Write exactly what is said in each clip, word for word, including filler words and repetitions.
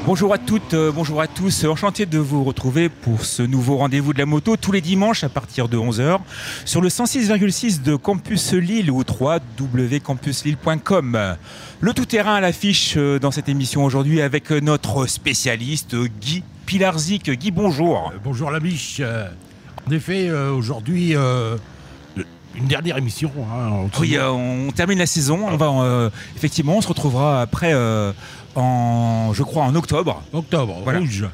Bonjour à toutes, euh, bonjour à tous, enchanté de vous retrouver pour ce nouveau rendez-vous de la moto tous les dimanches à partir de onze heures sur le cent six virgule six de Campus Lille ou w w w point campus lille point com. Le tout-terrain à l'affiche dans cette émission aujourd'hui avec notre spécialiste Guy Pilarczyk. Guy, bonjour. Euh, bonjour la biche. Euh, en effet, euh, aujourd'hui, euh, une dernière émission. Hein, oui, euh, on termine la saison. On va, euh, effectivement, on se retrouvera après... Euh, En, je crois en octobre. Octobre, voilà. Rouge.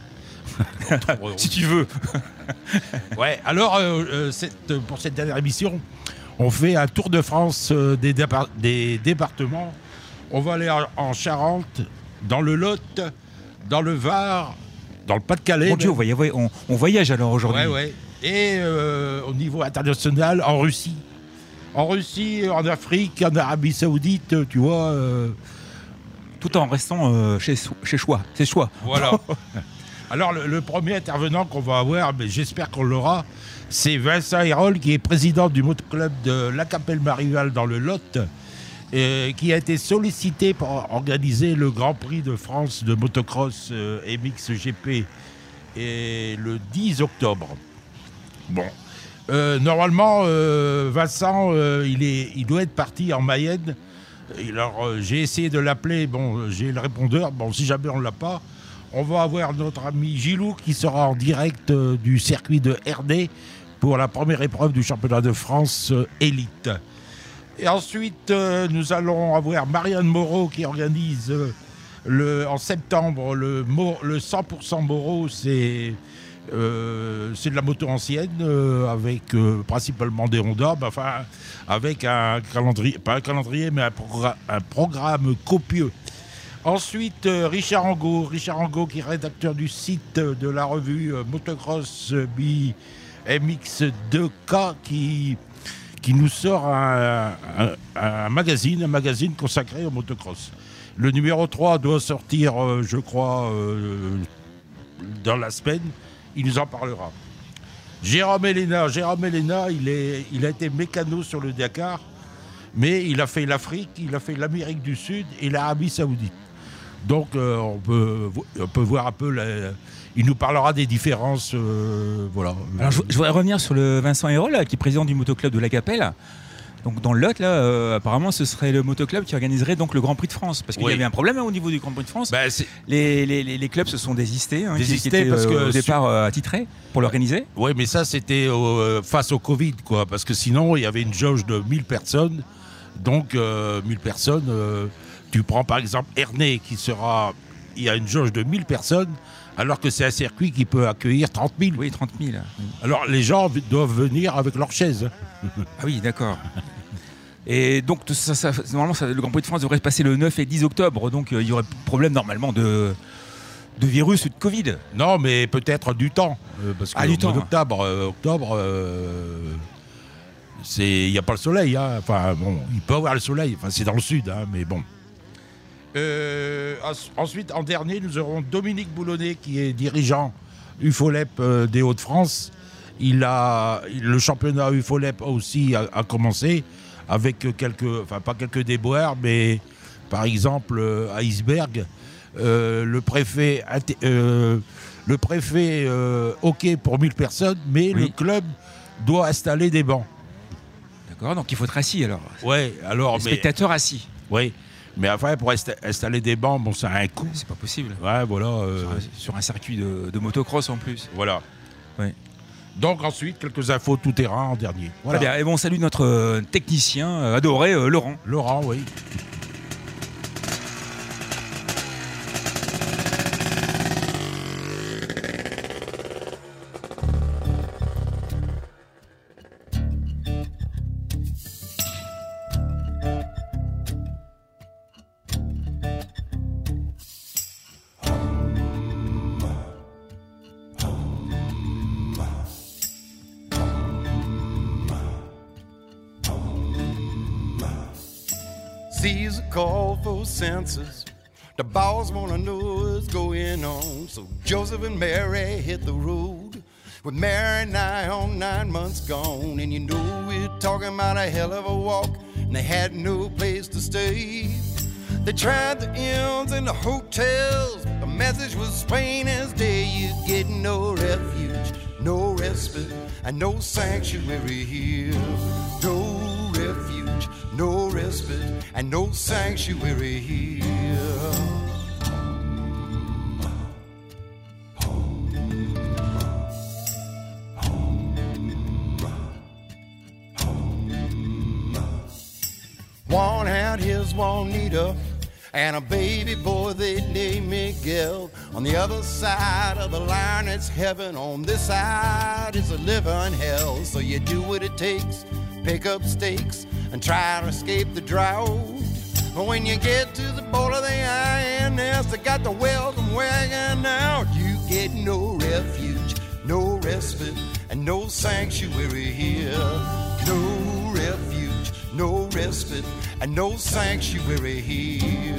Si tu veux. Ouais. Alors, euh, euh, cette, pour cette dernière émission, on fait un tour de France euh, des, départ- des départements. On va aller en, en Charente, dans le Lot, dans le Var, dans le Pas-de-Calais. Mon Dieu, on voyage, on, on voyage alors aujourd'hui. Ouais, ouais. Et euh, au niveau international, en Russie. En Russie, en Afrique, en Arabie Saoudite, tu vois. Euh, Tout en restant euh, chez, chez Choix. C'est Choix. Voilà. Alors, le, le premier intervenant qu'on va avoir, mais j'espère qu'on l'aura, c'est Vincent Hérol, qui est président du motoclub de La Capelle-Marival dans le Lot, et qui a été sollicité pour organiser le Grand Prix de France de motocross euh, M X G P et le dix octobre. Bon. Euh, normalement, euh, Vincent, euh, il, est, il doit être parti en Mayenne. Alors, euh, j'ai essayé de l'appeler, bon, j'ai le répondeur, bon, si jamais on ne l'a pas, on va avoir notre ami Gilou qui sera en direct euh, du circuit de R D pour la première épreuve du championnat de France euh, élite. Et ensuite, euh, nous allons avoir Marianne Moreau qui organise euh, le, en septembre le, le cent pour cent Moreau, c'est... Euh, c'est de la moto ancienne euh, avec euh, principalement des Honda, bah, enfin avec un calendrier, pas un calendrier mais un, progr- un programme copieux. Ensuite euh, Richard Angot, Richard Angot qui est rédacteur du site de la revue euh, Motocross B M X deux K qui, qui nous sort un, un, un magazine, un magazine consacré au motocross. Le numéro trois doit sortir, euh, je crois, euh, dans la semaine. Il nous en parlera. Jérôme Elena, Jérôme Elena, il, est, il a été mécano sur le Dakar, mais il a fait l'Afrique, il a fait l'Amérique du Sud et l'Arabie Saoudite. Donc euh, on, peut, on peut voir un peu, la, il nous parlera des différences. Euh, voilà. Alors je, je voudrais revenir sur le Vincent Hérol, qui est président du motoclub de La Capelle. Donc dans le Lot, là, euh, apparemment, ce serait le motoclub qui organiserait donc le Grand Prix de France. Parce qu'il oui. y avait un problème hein, au niveau du Grand Prix de France. Bah, les, les, les, les clubs se sont désistés, hein, désistés qui, qui étaient parce euh, que au départ euh, attitrés pour l'organiser. Oui, mais ça, c'était euh, face au Covid, quoi. Parce que sinon, il y avait une jauge de mille personnes. Donc, euh, mille personnes, euh, tu prends par exemple Ernée, qui sera... Il y a une jauge de mille personnes, alors que c'est un circuit qui peut accueillir trente mille. Oui, trente mille. Alors, les gens doivent venir avec leurs chaises. Ah oui, d'accord. Et donc, ça, ça, normalement, ça, le Grand Prix de France devrait se passer le neuf et dix octobre. Donc, euh, il y aurait problème normalement de, de virus ou de Covid. Non, mais peut-être du temps. Euh, parce que ah, du temps. Octobre, euh, octobre euh, il n'y a pas le soleil. Hein. Enfin, bon, il peut y avoir le soleil. Enfin, c'est dans le sud, hein, mais bon. Euh, ensuite, en dernier, nous aurons Dominique Boulonnet, qui est dirigeant U F O L E P euh, des Hauts-de-France. Il a, le championnat U F O L E P aussi a, a commencé. Avec quelques, enfin pas quelques déboires, mais par exemple euh, à Iceberg, euh, le préfet, euh, le préfet euh, OK pour mille personnes, mais oui. Le club doit installer des bancs. D'accord, donc il faut être assis alors. Ouais, alors. Les spectateurs assis. Oui, mais après pour insta- installer des bancs, bon, ça a un coût. C'est pas possible. Ouais, voilà. Euh... Sur, un, sur un circuit de, de motocross en plus. Voilà. Ouais. Donc ensuite, quelques infos tout-terrain en dernier. Voilà. Très bien, et bon, on salue notre euh, technicien euh, adoré, euh, Laurent. Laurent, oui. Caesar called for census. The boss wanna know what's going on. So Joseph and Mary hit the road, with Mary nigh on nine months gone. And you know we're talking about a hell of a walk, and they had no place to stay. They tried the inns and the hotels, but man, message was plain as day. You get no refuge, no respite, and no sanctuary here. No refuge, no respite, and no sanctuary here. One had his Juanita and a baby boy they named Miguel. On the other side of the line it's heaven, on this side it's a living hell. So you do what it takes, pick up stakes and try to escape the drought. But when you get to the border of the I N S, they got the welcome wagon out. You get no refuge, no respite, and no sanctuary here. No refuge, no respite, and no sanctuary here.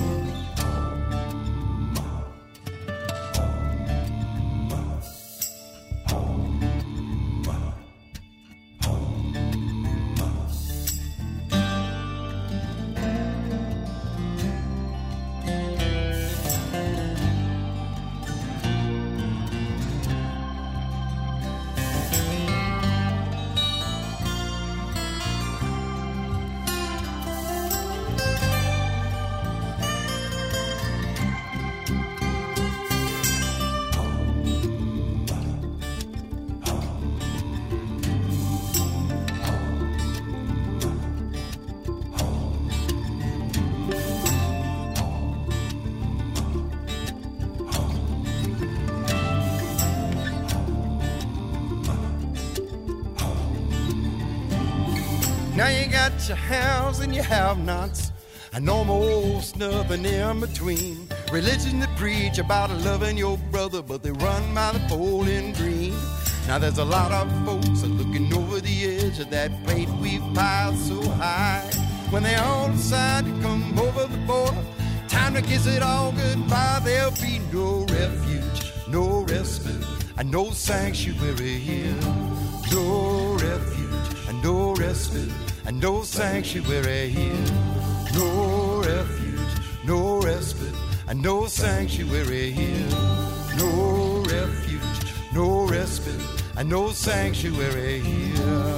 Now you got your haves and your have-nots, and almost nothing in between. Religion that preach about loving your brother, but they run by the bowling green. Now there's a lot of folks looking over the edge of that plate we've piled so high. When they all decide to come over the border, time to kiss it all goodbye. There'll be no refuge, no respite, and no sanctuary here. No refuge and no respite, and no sanctuary here. No refuge, no respite, and no sanctuary here. No refuge, no respite, and no sanctuary here.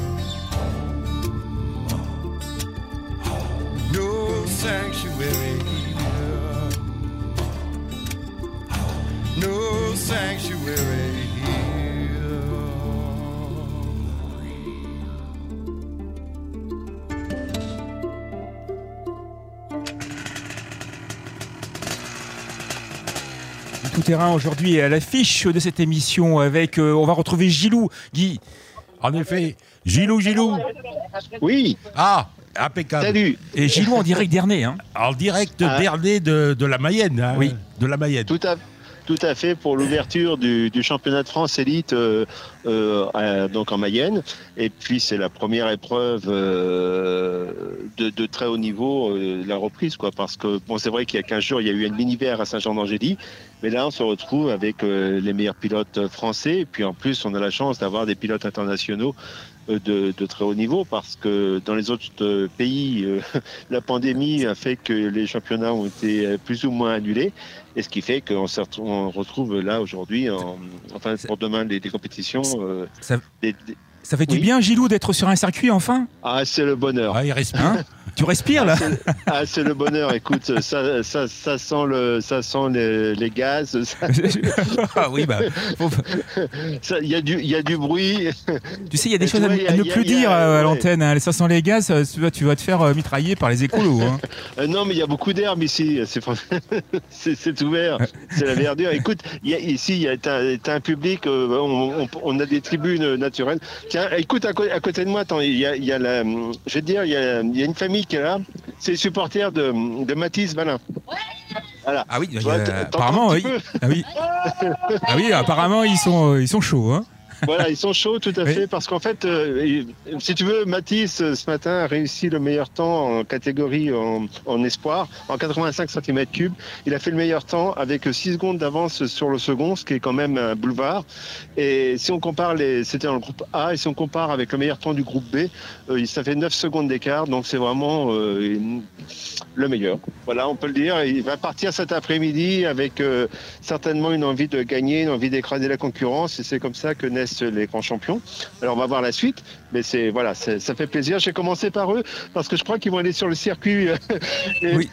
No sanctuary here. No sanctuary here. Tout terrain aujourd'hui à l'affiche de cette émission avec, euh, on va retrouver Gilou. Guy. En effet, Gilou, Gilou. Oui. Ah, impeccable. Salut. Et Gilou en direct d'Ernée. Hein. En direct Ah. d'Ernée de, de la Mayenne. Hein, Oui. De la Mayenne. Tout à, tout à fait pour l'ouverture du, du championnat de France élite euh, euh, à- donc en Mayenne. Et puis c'est la première épreuve euh, de, de très haut niveau, euh, la reprise, quoi. Parce que bon, c'est vrai qu'il y a quinze jours, il y a eu une mini-verre à Saint-Jean-d'Angély. Mais là, on se retrouve avec euh, les meilleurs pilotes français. Et puis en plus, on a la chance d'avoir des pilotes internationaux euh, de, de très haut niveau, parce que dans les autres euh, pays, euh, la pandémie a fait que les championnats ont été euh, plus ou moins annulés. Et ce qui fait qu'on se retrouve, on retrouve là aujourd'hui, en, enfin pour demain, des, des compétitions. euh, Ça, des- des- ça fait du Oui. bien, Gilou, d'être sur un circuit enfin. Ah, c'est le bonheur. Ah, il respire. Hein Tu respires là. C'est- Ah, c'est le bonheur. Écoute, ça, ça, ça sent le, ça sent les, les gaz. ça- Ah oui, bah, faut- ça- Il y a du, il y a du bruit. tu sais, il y a des Et choses tu à, vois, il y a- à ne il y a- plus il y a- dire euh, à ouais. l'antenne. Hein. Les ça sent les gaz, euh, tu vas, tu vas te faire euh, mitrailler par les écolos. Hein. Euh, non, mais il y a beaucoup d'herbe ici. C'est, c'est, c'est ouvert. C'est la verdure. Écoute, il y a, ici, il y a t'as, t'as un public. euh, on, on- on a des tribunes naturelles. Tiens, écoute, à, cô- à côté de moi, attends, il y a, il y a la, je vais te dire, il y a, il y a une famille qui est là. C'est les supporters de, de Mathis Valin. Voilà. Ah oui, il y a- Ouais, t'entends apparemment, un oui. petit peu Ah oui. Ah oui, apparemment ils sont, euh, ils sont chauds. Hein. Voilà, ils sont chauds, tout à Oui. fait, parce qu'en fait, euh, il- si tu veux, Mathis, euh, ce matin, a réussi le meilleur temps en catégorie en, en espoir, en quatre-vingt-cinq centimètres cubes. Il a fait le meilleur temps avec six secondes d'avance sur le second, ce qui est quand même un boulevard. Et si on compare, les, c'était dans le groupe A, et si on compare avec le meilleur temps du groupe B, euh, ça fait neuf secondes d'écart, donc c'est vraiment euh, une- le meilleur. Voilà, on peut le dire. Il va partir cet après-midi avec euh, certainement une envie de gagner, une envie d'écraser la concurrence, et c'est comme ça que naissent les grands champions. Alors on va voir la suite, mais c'est voilà, c'est, ça fait plaisir. J'ai commencé par eux parce que je crois qu'ils vont aller sur le circuit. Et- Oui.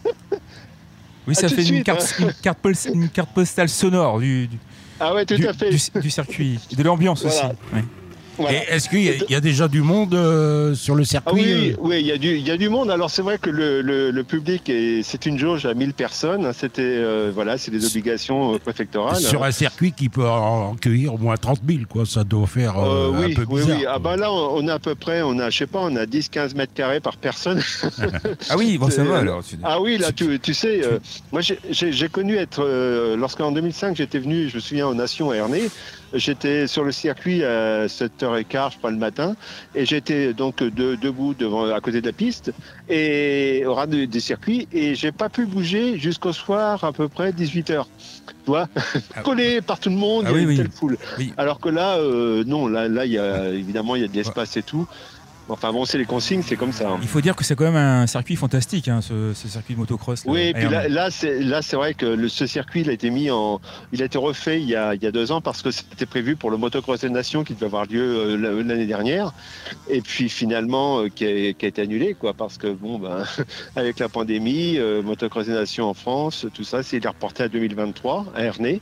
Oui, À ça tout de fait une suite, carte, une, carte pol- une carte postale sonore du, du, Ah ouais, tout du- à fait. du- du circuit, de l'ambiance Voilà. aussi. Oui. Voilà. Et est-ce qu'il y, a- il y a déjà du monde euh, sur le Ah circuit oui, euh oui, il y a du, il y a du monde. Alors c'est vrai que le, le, le public est, c'est une jauge à mille personnes. C'était, euh, voilà, c'est des obligations euh, préfectorales. Sur un circuit qui peut en accueillir au moins trente mille, quoi. Ça doit faire euh, Euh, oui, un peu oui, bizarre. oui. Ah bah là, on on a à peu près, on a, je sais pas, on a dix quinze mètres carrés par personne. Ah oui, bon, ça C'est- va alors. Ah oui, là, tu, tu sais, euh, moi j'ai- j'ai j'ai connu être, euh, lorsqu'en deux mille cinq j'étais venu, je me souviens, aux Nations à Ernée, j'étais sur le circuit à sept heures quinze, je crois, le matin, et j'étais donc de- debout devant, à côté de la piste, et au ras de- des circuits, et j'ai pas pu bouger jusqu'au soir, à peu près dix-huit heures. Tu vois, Ah. collé par tout le monde, Ah il y a oui, une oui. telle foule. Oui. Alors que là, euh, non, là, là, il y a, évidemment, il y a de l'espace et tout. Enfin bon, c'est les consignes, c'est comme ça. hein. Il faut dire que c'est quand même un circuit fantastique, hein, ce, ce circuit de motocross. là, Oui, et à puis Ernée. là, là, c'est, là, c'est vrai que le, ce circuit, il a été mis en, il a été refait il y a, il y a deux ans parce que c'était prévu pour le Motocross des Nations qui devait avoir lieu euh, l'année dernière, et puis finalement euh, qui, a, qui a été annulé, quoi, parce que bon, ben, avec la pandémie, euh, Motocross des Nations en France, tout ça, c'est il est reporté à deux mille vingt-trois à Ernée,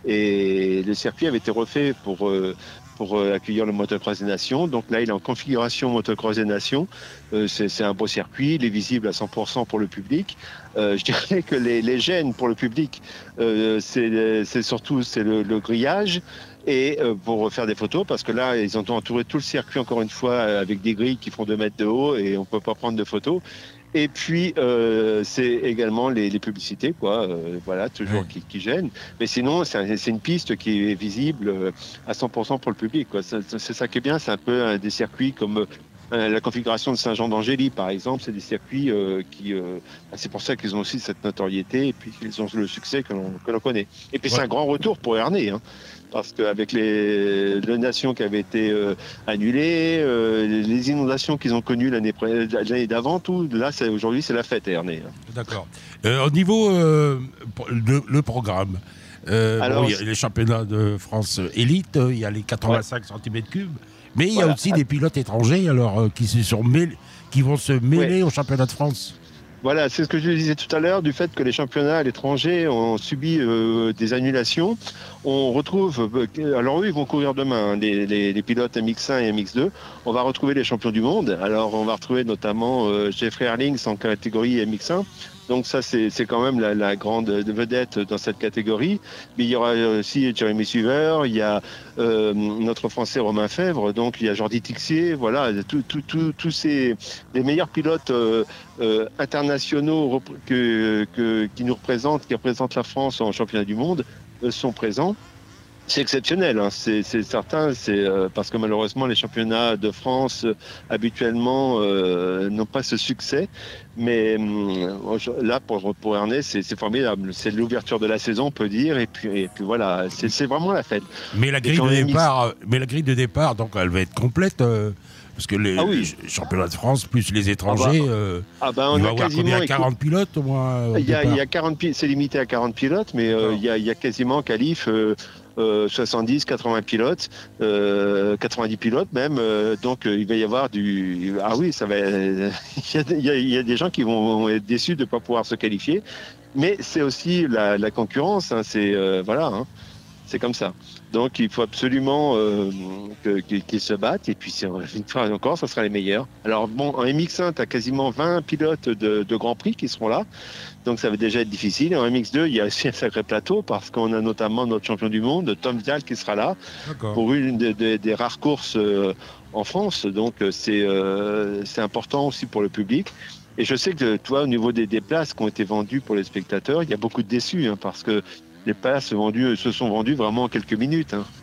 et le circuit avait été refait pour euh, pour euh, accueillir le Motocross des Nations. Donc là, il est en configuration Motocross des Nations. Euh, c'est, c'est un beau circuit, il est visible à cent pour cent pour le public. Euh, je dirais que les, les gênes pour le public, euh, c'est, c'est surtout c'est le, le grillage et euh, pour faire des photos, parce que là, ils ont entouré tout le circuit, encore une fois, avec des grilles qui font deux mètres de haut et on ne peut pas prendre de photos. Et puis, euh, c'est également les, les publicités, quoi. Euh, voilà, toujours Ouais. qui, qui gênent. Mais sinon, c'est, un- c'est une piste qui est visible euh, à cent pour cent pour le public, quoi. C'est, c'est ça qui est bien. C'est un peu un des circuits comme euh, la configuration de Saint-Jean-d'Angély, par exemple. C'est des circuits euh, qui. Euh, c'est pour ça qu'ils ont aussi cette notoriété et puis qu'ils ont le succès que l'on, que l'on connaît. Et puis, c'est Ouais. un grand retour pour Ernée, hein. Parce qu'avec les, les nations qui avaient été euh, annulées, euh, les inondations qu'ils ont connues l'année, pré- l'année d'avant, tout, là, c'est, aujourd'hui, c'est la fête à Ernée. hein. D'accord. Euh, au niveau euh, pour le, le programme, euh, Alors, bon, il y a les championnats de France élite, euh, il y a les quatre-vingt-cinq centimètres cubes, mais il y a Voilà. aussi des pilotes étrangers alors euh, qui se sont mêlés, qui vont se mêler au championnat de France. Voilà, c'est ce que je disais tout à l'heure, du fait que les championnats à l'étranger ont subi euh, des annulations. On retrouve, euh, alors eux, ils vont courir demain, hein, les, les, les pilotes M X un et M X deux. On va retrouver les champions du monde. Alors, on va retrouver notamment euh, Jeffrey Herlings en catégorie M X un. Donc ça, c'est, c'est quand même la, la grande vedette dans cette catégorie. Mais il y aura aussi Jeremy Suver, il y a euh, notre Français Romain Fèvre, donc il y a Jordi Tixier, voilà, tous tout, tout, tout ces les meilleurs pilotes euh, euh, internationaux rep- que, que, qui nous représentent, qui représentent la France en championnat du monde, euh, sont présents. C'est exceptionnel, hein. c'est, c'est certain, c'est euh, parce que malheureusement les championnats de France euh, habituellement euh, n'ont pas ce succès. Mais hum, là pour pour Ernée, c'est, c'est formidable. C'est l'ouverture de la saison, on peut dire, et puis et puis voilà, c'est, c'est vraiment la fête. Mais la grille quand de même, départ, euh, mais la grille de départ, donc elle va être complète. euh, parce que les, Ah oui. les championnats de France plus les étrangers, Ah bah, euh, Ah ben il on va a avoir quasiment combien écou- quarante pilotes au moins au Il y a, il y départ a quarante pi- c'est limité à quarante pilotes, mais euh, D'accord. il, y a, il y a quasiment qualif euh, euh, soixante-dix, quatre-vingts pilotes, euh, quatre-vingt-dix pilotes même. euh, donc euh, il va y avoir du. Ah oui, ça va. Il y a, il y a- il y a des gens qui vont être déçus de ne pas pouvoir se qualifier, mais c'est aussi la, la concurrence. hein, c'est euh, voilà, hein, c'est comme ça. Donc il faut absolument euh, que- qu'ils qu'ils se battent. Et puis c'est- une fois encore, ce sera les meilleurs. Alors bon, en M X un, tu as quasiment vingt pilotes de, de Grand Prix qui seront là. Donc ça va déjà être difficile. En M X deux, il y a aussi un sacré plateau parce qu'on a notamment notre champion du monde, Tom Vial, qui sera là D'accord. pour une des, des- des rares courses euh, en France. Donc euh, c'est euh, c'est important aussi pour le public. Et je sais que toi, au niveau des, des places qui ont été vendues pour les spectateurs, il y a beaucoup de déçus hein, parce que les places vendues, se sont vendues vraiment en quelques minutes. hein.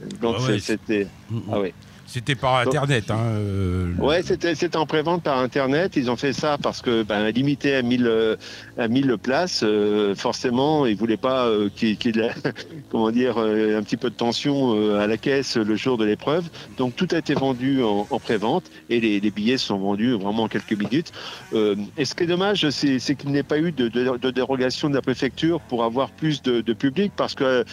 Donc Ah ouais, c'était... Mm, mm. Ah ouais. C'était par Internet. Hein, euh, Ouais, c'était, c'était en prévente par Internet. Ils ont fait ça parce que, ben, limité à mille, euh, à mille places, euh, forcément, ils voulaient pas euh, qu'il, qu'il y ait, comment dire, euh, un petit peu de tension euh, à la caisse le jour de l'épreuve. Donc tout a été vendu en, en prévente et les, les billets sont vendus vraiment en quelques minutes. Euh, et ce qui est dommage, c'est, c'est qu'il n'y ait pas eu de, de, de dérogation de la préfecture pour avoir plus de, de public parce que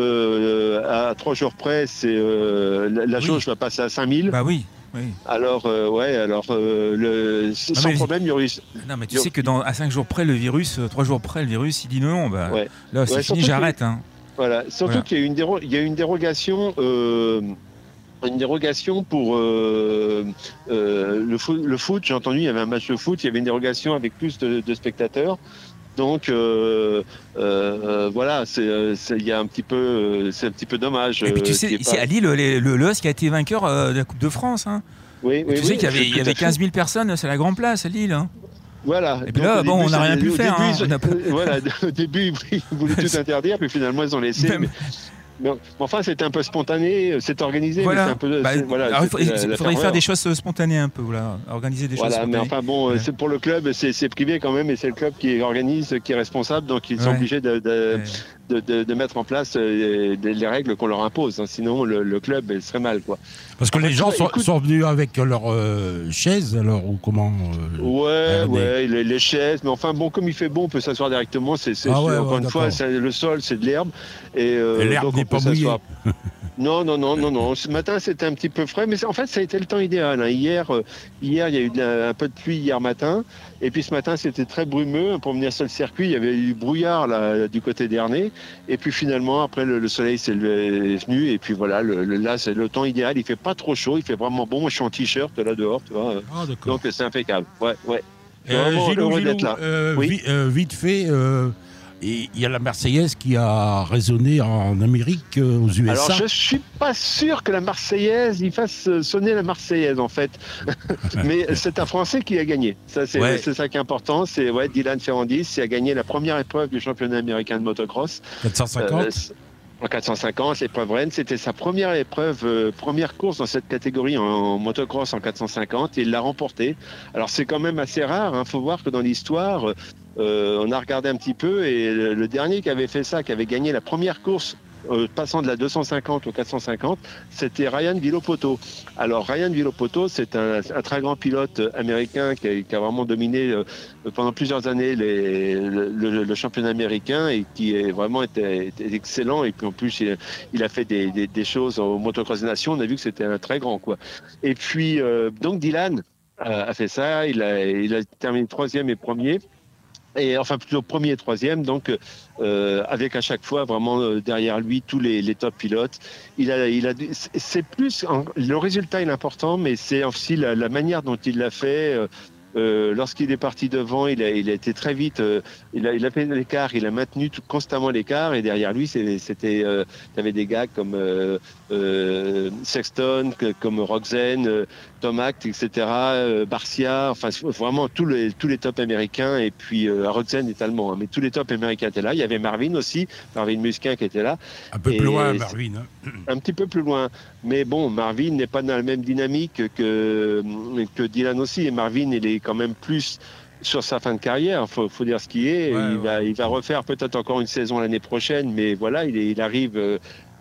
euh, à trois jours près, c'est euh, la, la Oui. jauge va passer à cinq mille. Bah oui. Oui. Alors, euh, ouais, alors, euh, le, Ah, sans mais- problème, il y aurait eu... Non, mais tu Yo- sais que dans, à cinq jours près, le virus, euh, trois jours près, le virus, il dit non, non, bah, Ouais. là, c'est Ouais, fini, surtout j'arrête. Hein. Voilà, surtout Voilà. qu'il y a eu une, déro- il y a eu une dérogation... Euh, une dérogation pour euh, euh, le, foot, le foot, j'ai entendu, il y avait un match de foot, il y avait une dérogation avec plus de, de spectateurs. Donc euh, euh, voilà, c'est, c'est, il y a un petit peu, c'est un petit peu dommage. Et puis tu euh, sais, qu'il y ait ici pas- à Lille, les- le, le L O S qui a été vainqueur euh, de la Coupe de France. Hein. Oui, Et oui, tu oui, sais qu'il y avait, il y tout à avait fait. quinze mille personnes, c'est la grande place à Lille. Hein. Voilà. Et puis Donc, là, au bon, début, on n'a rien c'est- pu au faire, début, hein. ils- On a pas- Voilà, au début, ils voulaient tout interdire, puis finalement, ils ont laissé. Même- Mais, mais enfin, c'était un peu spontané, c'est organisé, Voilà. mais c'est un peu. Bah, c'est- voilà, alors, il faut- c'était il la- la faudrait faire ferveur. des choses spontanées un peu, voilà, organiser des choses Voilà, mais spontanées. enfin bon, Ouais. c'est pour le club, c'est, c'est privé quand même, et c'est le club qui organise, qui est responsable, donc ils sont Ouais. obligés de, de, Ouais. de, de, de mettre en place euh, des- les règles qu'on leur impose. Hein. Sinon, le, le club il serait mal, quoi. Parce que En fait, les gens sont, écoute- sont venus avec leurs euh, chaises, alors, ou comment euh, Ouais, regardez. ouais, les, les chaises, mais enfin bon, comme il fait bon, on peut s'asseoir directement. C'est, c'est Ah ouais, encore ouais, une d'accord. fois, c'est- le sol, c'est de l'herbe, et, euh, Et l'herbe donc on n'est peut pas mouillée. s'asseoir. Non, non, non, non, non. Ce matin, c'était un petit peu frais, mais c'est- en fait, ça a été le temps idéal. Hein. Hier, euh, hier, il y a eu de la- un peu de pluie hier matin, et puis ce matin, c'était très brumeux. Pour venir sur le circuit, il y avait eu brouillard là, du côté d'Ernée, et puis finalement, après, le, le soleil s'est levé- est venu, et puis voilà, le, le- là, c'est le temps idéal. Il fait pas trop chaud, il fait vraiment bon. Moi, je suis en t-shirt là dehors, tu vois. Ah, d'accord. Donc, c'est impeccable. Ouais, ouais. Je suis Euh, vraiment Gilou, heureux Gilou, d'être là. euh, Oui. vi- euh, vite fait, euh, et il y a la Marseillaise qui a résonné en Amérique, euh, aux U S A. Alors, je suis pas sûr que la Marseillaise, il fasse euh, sonner la Marseillaise, en fait. Mais c'est un Français qui a gagné. Ça, c'est, Ouais. c'est ça qui est important. C'est ouais, Dylan Ferrandis qui a gagné la première épreuve du championnat américain de motocross. quatre cent cinquante. Euh, c- en quatre cent cinquante, l'épreuve Rennes, c'était sa première épreuve, euh, première course dans cette catégorie en, en motocross en quatre cent cinquante, et il l'a remporté. Alors c'est quand même assez rare, il faut voir que dans l'histoire, euh, on a regardé un petit peu, et le, le dernier qui avait fait ça, qui avait gagné la première course, euh, passant de la deux cent cinquante au quatre cent cinquante, c'était Ryan Villopoto. Alors Ryan Villopoto, c'est un, un très grand pilote américain qui a, qui a vraiment dominé euh, pendant plusieurs années les, le, le- le championnat américain, et qui est vraiment été, été excellent. Et puis en plus, il, il a fait des, des- des choses au motocross des nations. On a vu que c'était un très grand, quoi. Et puis euh, donc Dylan euh, a fait ça. Il a, il a terminé troisième et premier. Et enfin plutôt premier et troisième, donc euh, avec à chaque fois vraiment euh, derrière lui tous les, les top pilotes. Il a, il a, c'est plus en- le résultat est important, mais c'est aussi la, la manière dont il l'a fait. Euh, euh, lorsqu'il est parti devant, il a, il a été très vite. Euh, il a, il a fait l'écart, il a maintenu tout, constamment l'écart, et derrière lui, c'est, c'était, euh, il y avait des gars comme euh, euh, Sexton, que- comme Roxen, euh, Tom Act, et cetera. Euh, Barcia, enfin vraiment tous les tous les tops américains. Et puis euh, Roxen est allemand, hein, mais tous les tops américains étaient là. Il y avait Marvin aussi, Marvin Musquin qui était là, Un peu et plus loin, c'est- Marvin. hein. un petit peu plus loin. Mais bon, Marvin n'est pas dans la même dynamique que que Dylan aussi. Et Marvin, il est quand même plus sur sa fin de carrière, faut, faut dire ce qui est. Ouais, il, ouais. va, il va refaire peut-être encore une saison l'année prochaine, mais voilà, il, est, il arrive euh,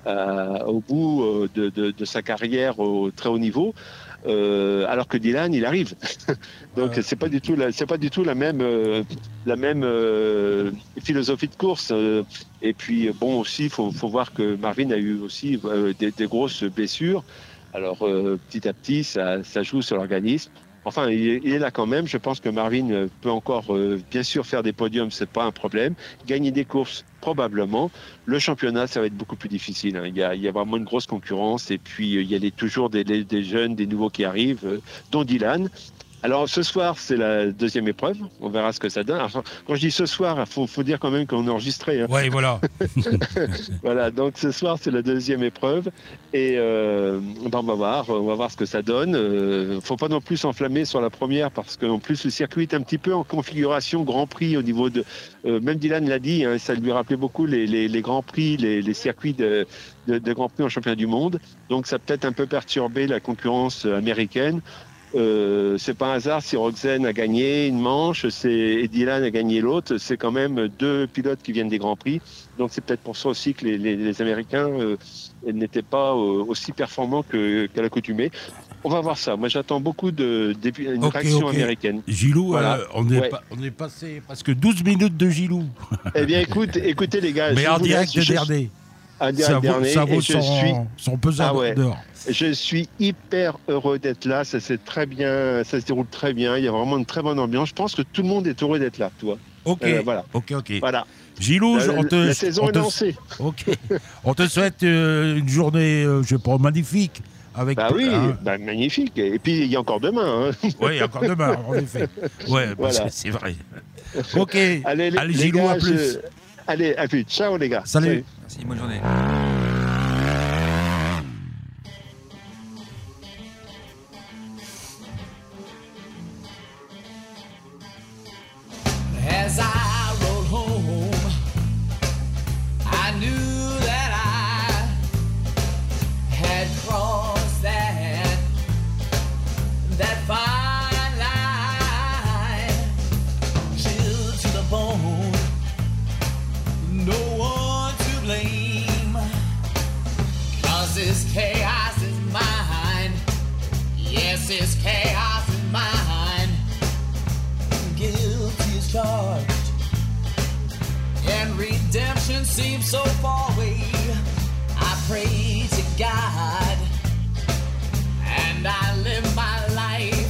à- au bout euh, de, de, de sa carrière au très haut niveau. Euh, alors que Dylan, il arrive. Donc Ouais. c'est pas du tout la, c'est pas du tout la même, euh, la même euh, philosophie de course. euh. Et puis bon aussi, faut, faut voir que Marvin a eu aussi euh, des, des grosses blessures. Alors euh, petit à petit, ça, ça joue sur l'organisme. Enfin, il est, il est là quand même. Je pense que Marvin euh, peut encore, euh, bien sûr, faire des podiums, c'est pas un problème. Gagner des courses, probablement. Le championnat, ça va être beaucoup plus difficile. Hein. Il, y a, il y a vraiment une grosse concurrence. Et puis, euh, il y a les, toujours des, des, des jeunes, des nouveaux qui arrivent, euh, dont Dylan. Alors ce soir, c'est la deuxième épreuve. On verra ce que ça donne. Alors, quand je dis ce soir, il faut, faut dire quand même qu'on est enregistré. Hein. Ouais, voilà. Voilà, donc ce soir, c'est la deuxième épreuve. Et euh, ben, on va voir, on va voir ce que ça donne. Il euh, ne faut pas non plus s'enflammer sur la première parce qu'en plus, le circuit est un petit peu en configuration Grand Prix au niveau de... Euh, même Dylan l'a dit, hein, ça lui rappelait beaucoup les, les, les Grands Prix, les, les circuits de, de, de Grand Prix en championnat du monde. Donc ça a peut-être un peu perturbé la concurrence américaine. Euh, c'est pas un hasard si Rogzen a gagné une manche, c'est et Dylan a gagné l'autre. C'est quand même deux pilotes qui viennent des Grands Prix. Donc c'est peut-être pour ça aussi que les, les, les Américains euh, n'étaient pas euh, aussi performants que, qu'à l'accoutumée. On va voir ça. Moi, j'attends beaucoup de, de une okay, réaction okay. américaine. Gilou, voilà. euh, on, est ouais. pas, on est passé presque douze minutes de Gilou. Eh bien, écoute, écoutez les gars. Mais en direct de Dernay. Ça vaut, ça vaut son, suis... son pesant ah ouais. d'or. Je suis hyper heureux d'être là. Ça c'est très bien, ça se déroule très bien. Il y a vraiment une très bonne ambiance. Je pense que tout le monde est heureux d'être là, toi. Ok. Euh, voilà. Ok, ok. Voilà. Gilou, la, on te, la saison on est te, lancée. Ok. On te souhaite euh, une journée, euh, je sais pas, magnifique. Avec bah oui, hein. bah magnifique. Et puis il y a encore demain. Hein. Oui, il y a encore demain, en effet. Ouais, voilà. bah, c'est vrai. Ok. Allez, les, Allez les Gilou, gars, à plus. Je... Allez, à plus. Ciao les gars. Salut. Salut. Merci, bonne journée. As I rode home, I knew that I had crossed that that fine line, chilled to the bone. No one to blame, 'cause this chaos is mine. Yes, this chaos is mine. Guilty as charged, and redemption seems so far away. I pray to God, and I live my life.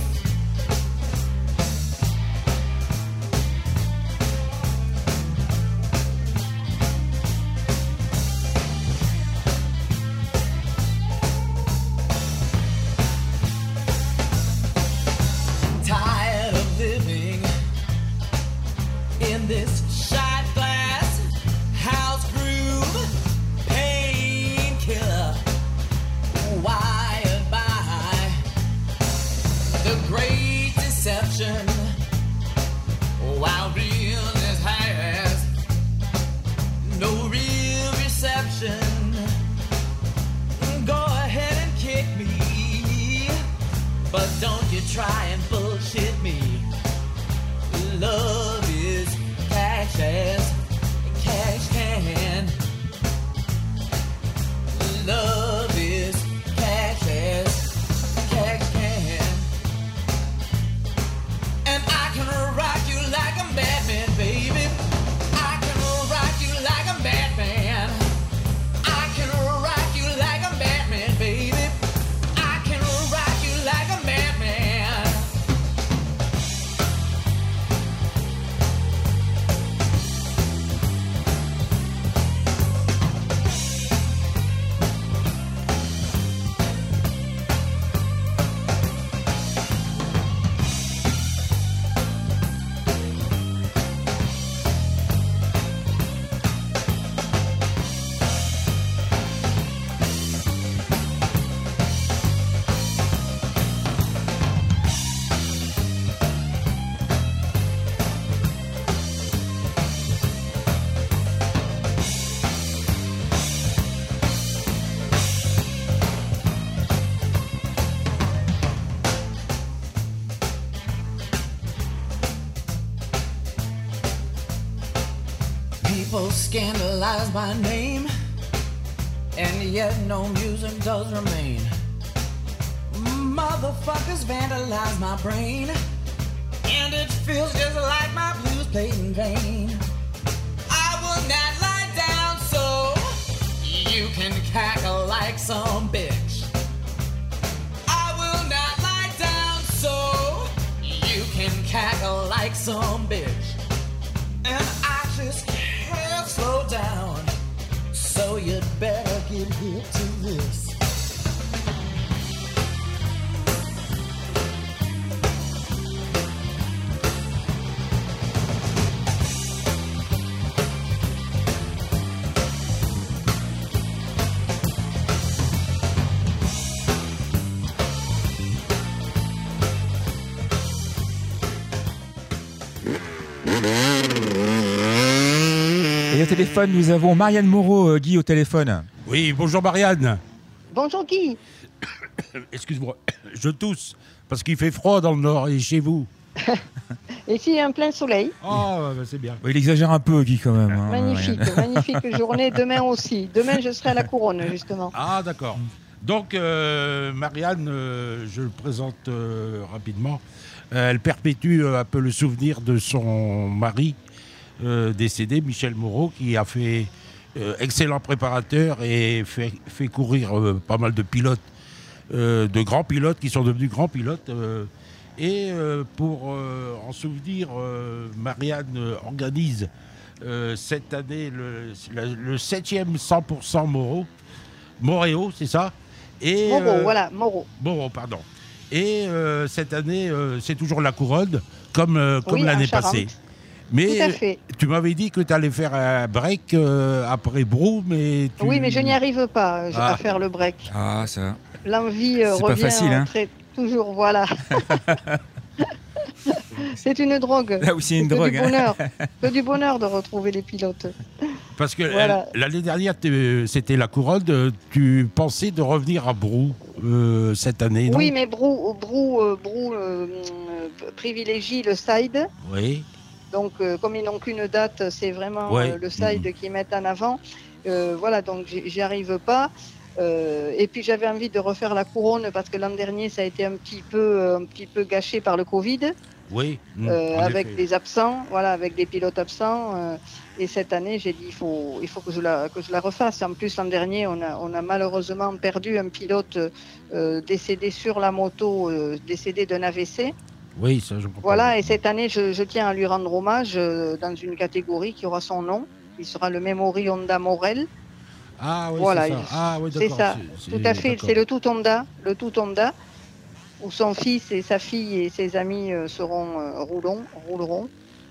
Tired of living in this shot glass house groove, painkiller wired by the great deception. While realness has no real reception, go ahead and kick me, but don't you try and bullshit me. Love is cash as cash can. Love is cash as cash can. And I can rock you like a madman, baby. I can rock you like a madman. I can rock you like a madman, baby. I can rock you like a madman. People scandalize my name, and yet no music does remain. Motherfuckers vandalize my brain, and it feels just like my blues played in vain. I will not lie down so you can cackle like some bitch. I will not lie down so you can cackle like some bitch. And I just can't slow down, so you'd better get hip to this. au téléphone, nous avons Marianne Moreau, euh, Guy au téléphone. Oui, bonjour Marianne. Bonjour Guy. Excuse-moi, je tousse parce qu'il fait froid dans le nord et chez vous. Ici, il y a un plein soleil. Ah, oh, bah, c'est bien. Il exagère un peu, Guy, quand même. Hein, Magnifique, Marianne. magnifique journée. Demain aussi. Demain, je serai à la couronne, justement. Ah, d'accord. Donc, euh, Marianne, euh, je le présente euh, rapidement. Euh, elle perpétue euh, un peu le souvenir de son mari euh, décédé, Michel Moreau, qui a fait euh, excellent préparateur et fait, fait courir euh, pas mal de pilotes, euh, de grands pilotes qui sont devenus grands pilotes. Euh, et euh, pour euh, en souvenir, euh, Marianne euh, organise euh, cette année le, la- le septième cent pour cent Moreau. Moréo, c'est ça. Et, Moreau, euh, voilà, Moreau. Moreau, pardon. Et euh, cette année, euh, c'est toujours la couronne, comme, euh, comme Oui, en l'année Charente. passée. Mais Tout à fait. tu m'avais dit que tu allais faire un break euh, après Brou, mais tu... Oui, mais je n'y arrive pas je- Ah. à faire le break. Ah, ça. L'envie euh, C'est pas revient facile, hein. très, toujours, voilà. C'est une drogue. Là aussi, une C'est que drogue. du hein. bonheur. Que du bonheur de retrouver les pilotes. Parce que Voilà. euh, l'année dernière, t'es- c'était la couronne, euh, tu pensais de revenir à Brou euh, cette année, non? Oui, mais Brou, Brou, euh, Brou euh, euh, privilégie le side. Oui. Donc, euh, comme ils n'ont qu'une date, c'est vraiment Ouais. euh, le side Mhm. qu'ils mettent en avant. Euh, voilà, donc j'y j'y arrive pas. Euh, et puis j'avais envie de refaire la couronne parce que l'an dernier, ça a été un petit peu, euh, un petit peu gâché par le Covid, Oui. mm, euh, en avec effet. des absents, voilà, avec des pilotes absents. euh, et cette année, j'ai dit, il faut, il faut que je la, que je la refasse. En plus, l'an dernier, on a, on a malheureusement perdu un pilote euh, décédé sur la moto, euh, décédé d'un A V C. Oui, ça je comprends. Voilà, et cette année, je, je tiens à lui rendre hommage euh, dans une catégorie qui aura son nom. Il sera le Memori Honda Morel. Ah oui, Voilà, c'est ça. il- Ah, oui, C'est d'accord. ça, c'est- tout à fait. d'accord. C'est le tout Honda, le tout Honda, où son fils et sa fille et ses amis euh, seront euh, roulons, rouleront.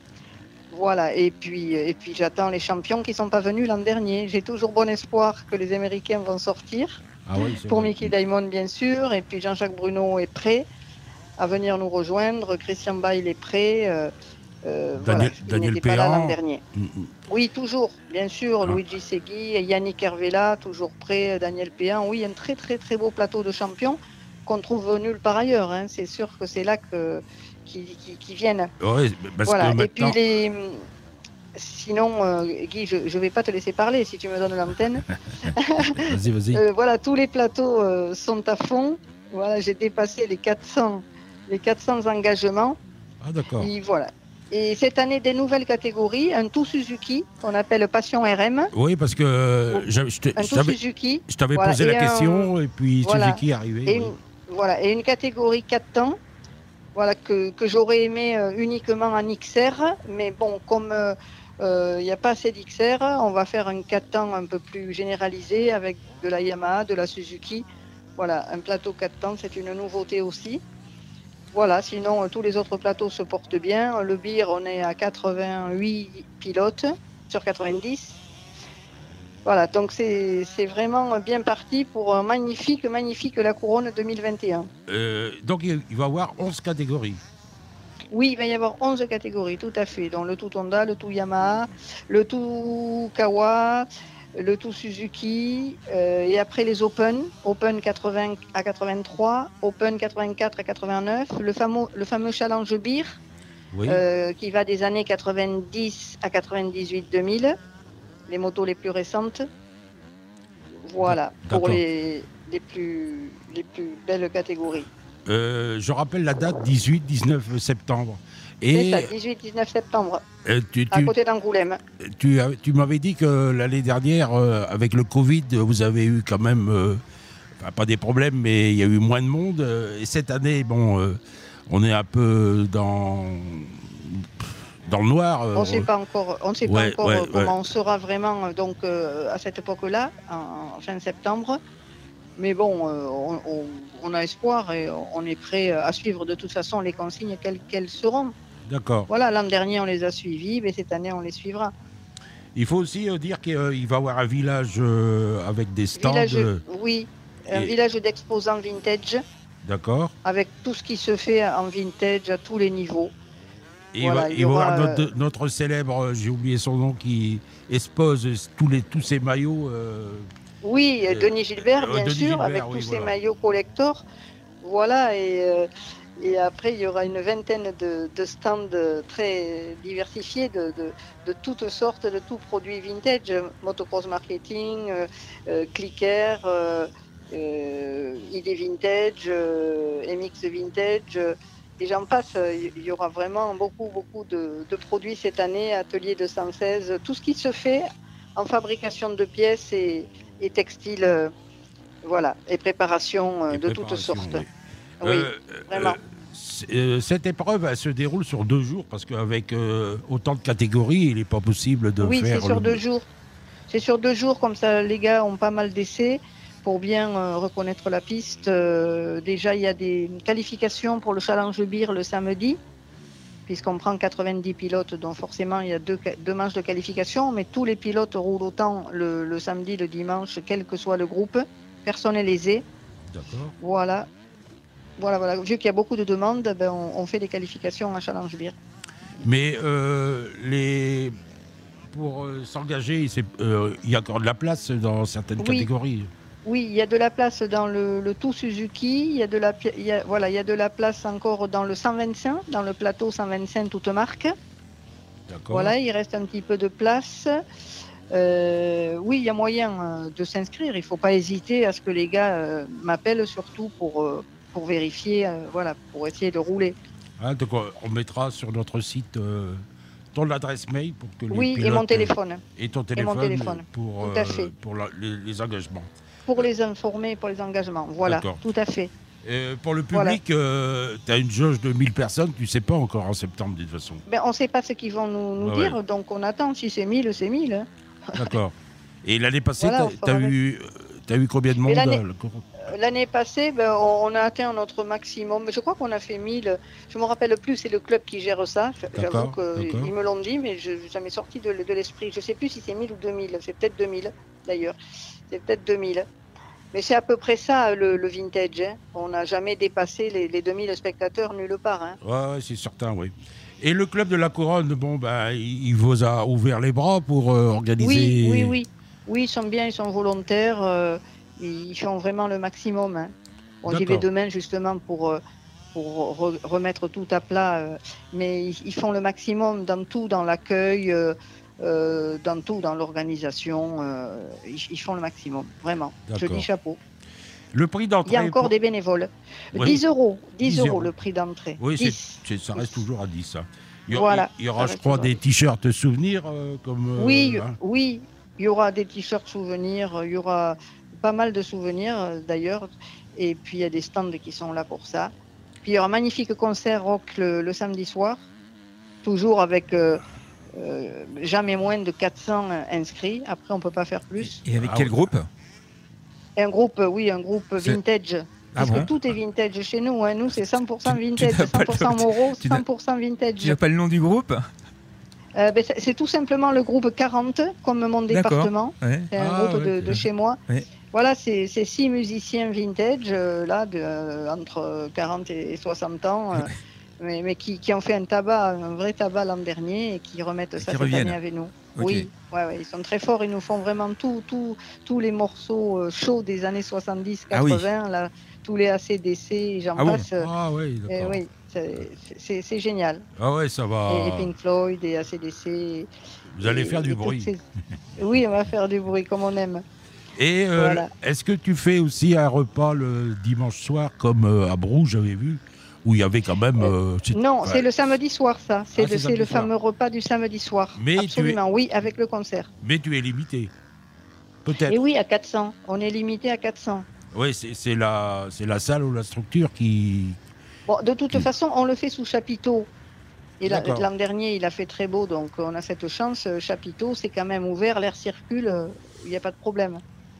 Voilà, et puis, et puis j'attends les champions qui ne sont pas venus l'an dernier. J'ai toujours bon espoir que les Américains vont sortir. Ah oui, c'est Pour vrai. Mickey Diamond, bien sûr, et puis Jean-Jacques Bruno est prêt à venir nous rejoindre. Christian Bail est prêt. euh, euh, Daniel- voilà, il Daniel n'était pas là Péan. l'an dernier. Mm, mm. Oui, toujours, bien sûr. Ah. Luigi Segui, Yannick Hervella, toujours prêt. Daniel Péan. Oui, un très très très beau plateau de champions qu'on trouve nulle part ailleurs. Hein. C'est sûr que c'est là que qui, qui, qui viennent. Ouais, parce Voilà. que Et puis maintenant... les. Sinon, euh, Guy, je ne vais pas te laisser parler si tu me donnes l'antenne. Vas-y, vas-y. Euh, voilà, tous les plateaux euh, sont à fond. Voilà, j'ai dépassé les quatre cents, les quatre cents engagements. Ah d'accord. Et voilà. Et cette année, des nouvelles catégories, un tout Suzuki qu'on appelle Passion R M, Oui, parce que euh, je, je t'ai- un je tout t'avais Suzuki, je t'avais Voilà, posé et la un- question et puis voilà. Suzuki est arrivé. et oui. une, voilà, et une catégorie quatre temps, voilà que, que j'aurais aimé euh, uniquement en X R, mais bon, comme il n'y a pas assez d'X R, on va faire un quatre temps un peu plus généralisé avec de la Yamaha, de la Suzuki. Voilà, un plateau quatre temps, c'est une nouveauté aussi. Voilà, sinon euh, tous les autres plateaux se portent bien. Le B I R, on est à quatre-vingt-huit pilotes sur quatre-vingt-dix. Voilà, donc c'est c'est vraiment bien parti pour un magnifique, magnifique La Couronne deux mille vingt et un. Euh, donc il il va y avoir onze catégories. Oui, il va y avoir onze catégories, tout à fait. Donc le tout Honda, le tout Yamaha, le tout Kawa, le tout Suzuki, euh, et après les Open, Open quatre-vingts à quatre-vingt-trois, Open quatre-vingt-quatre à quatre-vingt-neuf, le fameux, le fameux Challenge B I R, Oui. euh, qui va des années quatre-vingt-dix à quatre-vingt-dix-huit deux mille, les motos les plus récentes. Voilà, pour D'accord. les, les, plus, les plus belles catégories. Euh, je rappelle la date dix-huit dix-neuf septembre. C'est Et ça, dix-huit dix-neuf septembre, euh, tu, à tu, côté d'Angoulême. tu, as- tu m'avais dit que l'année dernière, euh, avec le Covid, vous avez eu quand même, euh, enfin, pas des problèmes, mais il y a eu moins de monde. euh, Et cette année, bon, euh, on est un peu dans, dans le noir. euh, On ne sait pas encore, on ne sait Ouais, pas encore ouais, euh, comment ouais. on sera vraiment euh, donc euh, à cette époque-là, en, en fin septembre. Mais bon, euh, on, on- on a espoir et on est prêt à suivre de toute façon les consignes quelles qu'elles seront. D'accord. Voilà, l'an dernier on les a suivies, mais cette année on les suivra. Il faut aussi euh, dire qu'il va y avoir un village euh, avec des stands. Village, euh, oui, un et- village d'exposants vintage D'accord. avec tout ce qui se fait en vintage à tous les niveaux. Et Voilà, il il y va y aura, avoir euh, notre, notre célèbre, euh, j'ai oublié son nom, qui expose tous, les, tous ces maillots. euh, Oui, Euh, Denis Gilbert, euh, bien Denis sûr, Gilbert, avec oui, tous voilà. ces maillots collector. Voilà, et, euh, et après, il y aura une vingtaine de, de stands très diversifiés de, de, de toutes sortes, de tout produits vintage, motocross marketing, euh, euh, clicker, euh, euh, I D vintage, euh, M X vintage, euh, et j'en passe. Il y aura vraiment beaucoup, beaucoup de, de produits cette année, atelier deux cent seize, tout ce qui se fait en fabrication de pièces et, et textiles, euh, voilà, et préparation euh, Et de toutes préparation, sortes. oui. Oui, Euh, vraiment. euh, c- euh, cette épreuve, elle se déroule sur deux jours parce qu'avec euh, autant de catégories, il n'est pas possible de Oui, c'est faire sur le. deux jours. C'est sur deux jours, comme ça les gars ont pas mal d'essais pour bien euh, reconnaître la piste. Euh, déjà, il y a des qualifications pour le challenge beer le samedi, puisqu'on prend quatre-vingt-dix pilotes, donc forcément il y a deux, ca- deux manches de qualification, mais tous les pilotes roulent autant le, le samedi, le dimanche, quel que soit le groupe. Personne n'est lésé. D'accord. Voilà. Voilà, voilà. Vu qu'il y a beaucoup de demandes, ben, on, on fait des qualifications à challenge beer. Mais euh, les... pour euh, s'engager, c'est, euh, il y a encore de la place dans certaines Oui. catégories. Oui, il y a de la place dans le, le tout Suzuki, il y, a de la, pi- il, y a, voilà, il y a de la place encore dans le cent vingt-cinq, dans le plateau cent vingt-cinq toute marque. D'accord. Voilà, il reste un petit peu de place. Euh, oui, il y a moyen euh, de s'inscrire. Il ne faut pas hésiter à ce que les gars euh, m'appellent surtout pour, euh, pour vérifier, euh, voilà, pour essayer de rouler. Hein, donc on on mettra sur notre site euh, ton adresse mail pour que les Oui, pilotes, et mon euh, téléphone. et ton Et téléphone, mon téléphone. pour, Tout à euh, fait. pour la- les, les engagements. Pour les informer, pour les engagements. Voilà, D'accord. tout à fait. Euh, pour le Voilà. public, tu as une jauge de mille personnes, tu sais pas encore en septembre de toute façon. Ben, on ne sait pas ce qu'ils vont nous, nous Ouais, dire, ouais. donc on attend. Si c'est mille, c'est mille. hein. D'accord. Et l'année passée, Voilà, on tu fera as avec. eu, t'as eu combien de Et monde l'année- euh, le cours Euh, L'année passée, ben, on, on a atteint notre maximum. Je crois qu'on a fait mille. Je me rappelle plus, c'est le club qui gère ça. J- J'avoue D'accord, d'accord. qu'ils me l'ont dit, mais je, ça m'est sorti de, de l'esprit. Je ne sais plus si c'est mille ou deux mille. C'est peut-être deux mille, d'ailleurs. C'est peut-être deux mille. Mais c'est à peu près ça, le, le vintage. hein. On n'a jamais dépassé les, les deux mille spectateurs nulle part. hein. Ouais, ouais, c'est certain, oui. Et le club de la Couronne, bon, ben, il il vous a ouvert les bras pour euh, organiser. Oui, oui, oui. Oui, ils sont bien, ils sont volontaires. euh, ils font vraiment le maximum. hein. Bon, j'y vais D'accord. demain justement pour, euh, pour re- remettre tout à plat. euh, mais ils, ils font le maximum dans tout, dans l'accueil, euh, euh, dans tout, dans l'organisation. euh, ils, ils font le maximum, vraiment. Je D'accord. dis chapeau. Le prix d'entrée. Il y a encore pour- des bénévoles. Oui. dix euros, dix dix euros euros. le prix d'entrée. Oui, c'est, dix. c'est- ça reste dix. toujours à dix. hein. Il y, a- Voilà, il y aura, ça je reste crois, toujours à des dix. t-shirts souvenirs, euh, comme. euh, Oui, hein. oui, il y aura des t-shirts souvenirs, il y aura pas mal de souvenirs euh, d'ailleurs, et puis il y a des stands qui sont là pour ça. Puis il y aura un magnifique concert rock le, le samedi soir, toujours avec euh, euh, jamais moins de quatre cents inscrits. Après, on peut pas faire plus. Et avec Ah quel ouais. groupe Et un groupe, euh, oui, un groupe C'est- vintage. Ah Parce bon que tout est vintage chez nous, hein. Nous c'est cent pour cent Tu- tu vintage, n'as pas cent pour cent le- Moro, tu n'as- cent pour cent vintage. Tu n'as pas le nom du groupe Euh, ben, c'est c'est tout simplement le groupe quarante, comme mon D'accord. département. Ouais. C'est un Ah, groupe ouais, de, de ok. chez moi. Ouais. Voilà, c'est c'est six musiciens vintage, euh, là, de, euh, entre quarante et soixante ans, euh, mais, mais qui, qui ont fait un tabac, un vrai tabac l'an dernier et qui remettent Et ça qui cette reviennent. année avec nous. Ok. Oui, ouais, ouais, ils sont très forts, ils nous font vraiment tout, tout, tous les morceaux euh, chauds des années soixante-dix Ah oui. quatre-vingts, là, tous les A C D C, j'en Ah bon passe. euh, Ah, oui, et d'accord. oui, c'est- c'est c'est génial. Ah, ouais, ça va. Et, et Pink Floyd, et A C D C. Vous allez et- faire du et toutes bruit. ces- Oui, on va faire du bruit comme on aime. Et euh, Voilà. est-ce que tu fais aussi un repas le dimanche soir, comme euh, à Brou, j'avais vu, où il y avait quand même. euh, c'est- Non, ouais. c'est le samedi soir, ça. C'est Ah, le, c'est c'est samedi le soir. fameux repas du samedi soir. Mais tu es- Absolument, oui, avec le concert. Mais tu es limité. Peut-être. Et oui, à quatre cents. On est limité à quatre cents. Oui, c'est, c'est la, c'est la salle ou la structure qui. Bon, de toute Mm. façon, on le fait sous chapiteau. Et la- D'accord. l'an dernier, il a fait très beau, donc on a cette chance. euh, Chapiteau, c'est quand même ouvert, l'air circule, euh, il n'y a pas de problème.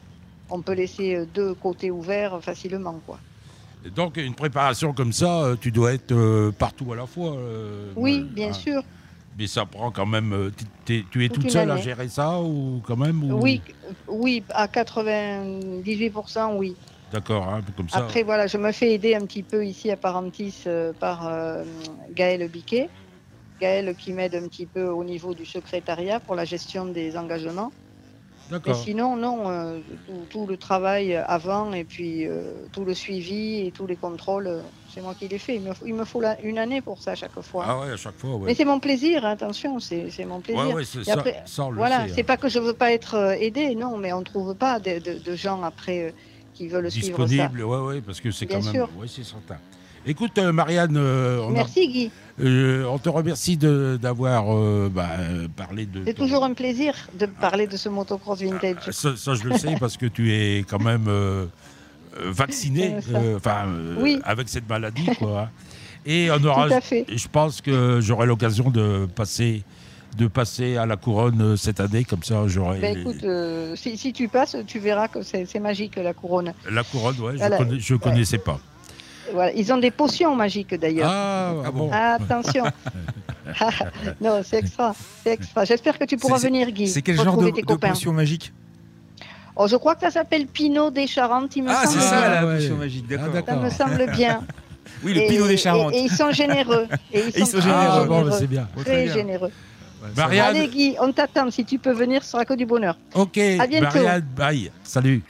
On peut laisser euh, deux côtés ouverts euh, facilement, quoi. Donc, une préparation comme ça, euh, tu dois être euh, partout à la fois. euh, Oui, ouais, bien hein. sûr. Mais ça prend quand même. euh, t'es- t'es- tu es Toute toute une seule à année. gérer ça ou quand même ou- Oui, euh, oui, à quatre-vingt-dix-huit pour cent, oui. D'accord, hein, un peu comme ça. Après, voilà, je me fais aider un petit peu ici à Parentis euh, par euh, Gaël Biquet. Gaël qui m'aide un petit peu au niveau du secrétariat pour la gestion des engagements. Mais D'accord. sinon, non, euh, tout, tout le travail avant et puis euh, tout le suivi et tous les contrôles, euh, c'est moi qui les fais. Il me, faut- il me faut la- une année pour ça à chaque fois. Ah ouais, à chaque fois, ouais. Mais c'est mon plaisir, hein, attention, c'est c'est mon plaisir. Ouais, ouais, c'est Et ça, après, ça, on le voilà, sait, c'est hein. pas que je veux pas être euh, aidée, non, mais on ne trouve pas de, de- de gens après euh, qui veulent suivre ça. Disponible, ouais, ouais, parce que c'est Bien quand même. sûr. Ouais, c'est certain. Écoute, euh, Marianne, euh, on, a- Merci Guy, euh, on te remercie de- d'avoir euh, bah, euh, parlé de. c'est ton- toujours un plaisir de parler de ce motocross vintage. Ah, Ça, ça, je le sais parce que tu es quand même euh, euh, vacciné, C'est ça. euh, enfin, euh, Oui. avec cette maladie, quoi. Et on aura. Tout à fait. Je pense que j'aurai l'occasion de passer, de passer à la couronne euh, cette année, comme ça, j'aurai Ben écoute, euh, si, si tu passes, tu verras que c'est c'est magique la couronne. la couronne. Ouais, je Voilà. connais, je connaissais pas. Voilà. Ils ont des potions magiques d'ailleurs. Ah, ah bon. Attention. Non, c'est extra, c'est extra. J'espère que tu pourras C'est- venir, Guy. C'est quel genre de, retrouver tes de copains. potion magique? Oh, je crois que ça s'appelle Pinot des Charentes, il me Ah, semble. c'est ça Ah, la ouais. potion magique, Ah, d'accord. Ça me d'accord. semble bien. Oui, le Et- Pinot des et- Charentes. Et, ils sont généreux. Et ils sont, ils sont très généreux. Ah, bon, généreux. bah, c'est bien. Bon, très Très bien. généreux. Marianne, Allez, Guy, on t'attend. Si tu peux venir, ce sera que du bonheur. ok. À bientôt. Marianne, bye. Salut.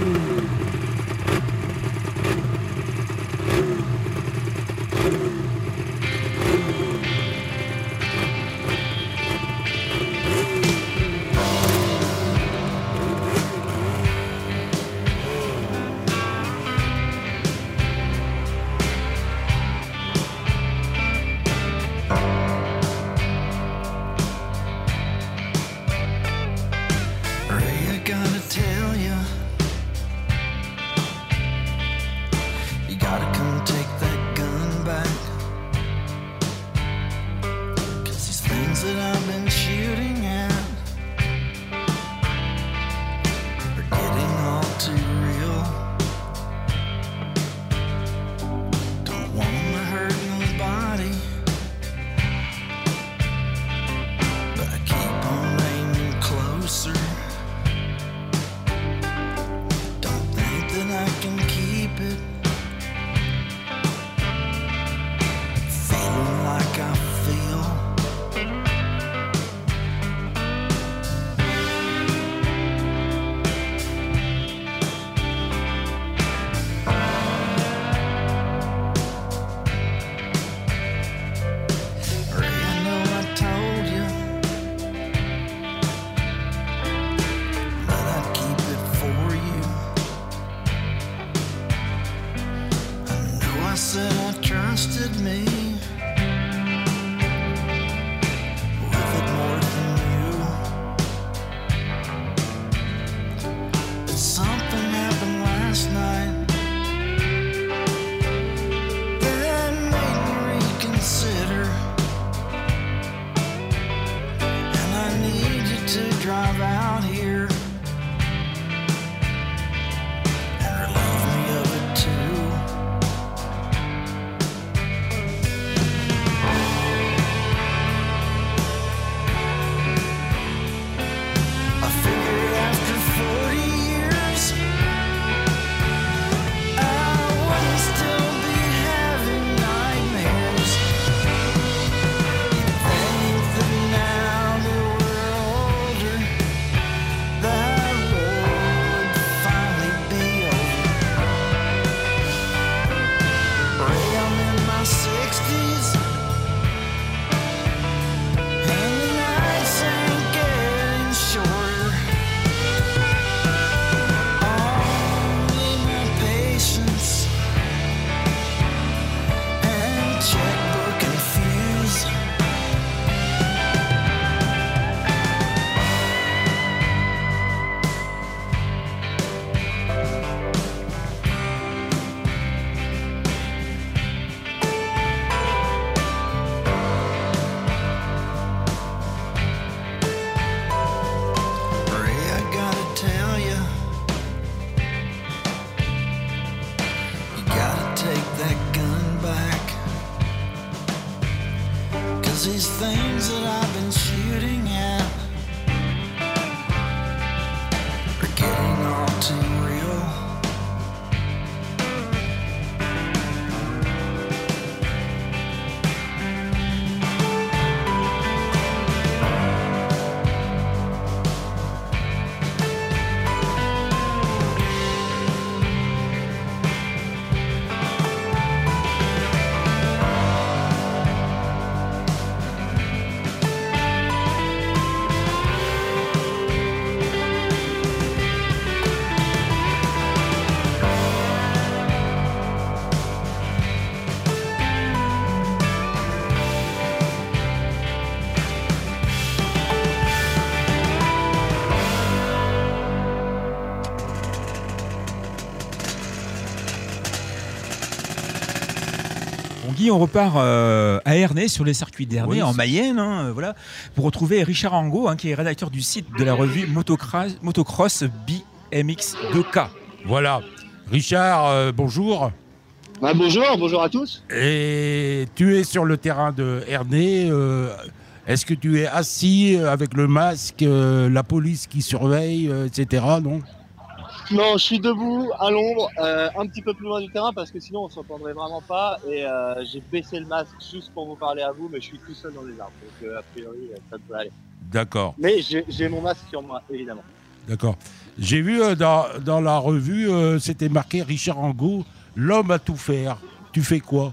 Ray, I gotta tell you, you gotta come take that gun back. 'Cause these things that I've been shooting at are getting all too real. Don't wanna hurt nobody, but I keep on aiming closer. Don't think that I can keep it. Feeling like I feel. Ray, I know I told you that I'd keep it for you. I know I said I trusted me with it more than you, but something happened last night that made me reconsider, and I need you to drive out here and relieve me of it too. I figured after forty years I wouldn't still be having nightmares. You'd think that now that we're older, that would finally be over. Ray, I'm in my sixties, and the nights ain't getting shorter. Only my patience and checkbook and fuse. Ray, I gotta tell you, you gotta take that gun back. 'Cause these things that I've been shooting at are getting all too real. Guy, on repart euh, à Ernée, sur les circuits d'Ernée, Oui, en c'est- Mayenne, hein, euh, voilà, pour retrouver Richard Angot, hein, qui est rédacteur du site de la revue Motocross, Motocross B M X deux K. Voilà. Richard, euh, bonjour. Bah, bonjour, bonjour à tous. Et tu es sur le terrain de Ernée. euh, Est-ce que tu es assis avec le masque, euh, la police qui surveille, euh, et cetera. Non? Non, je suis debout à l'ombre, euh, un petit peu plus loin du terrain parce que sinon on s'entendrait vraiment pas. Et euh, j'ai baissé le masque juste pour vous parler à vous, mais je suis tout seul dans les arbres. Donc euh, a priori, ça devrait aller. D'accord, Mais j'ai j'ai mon masque sur moi, évidemment. d'accord. J'ai vu euh, dans, dans la revue, euh, c'était marqué Richard Angot, l'homme à tout faire. Tu fais quoi?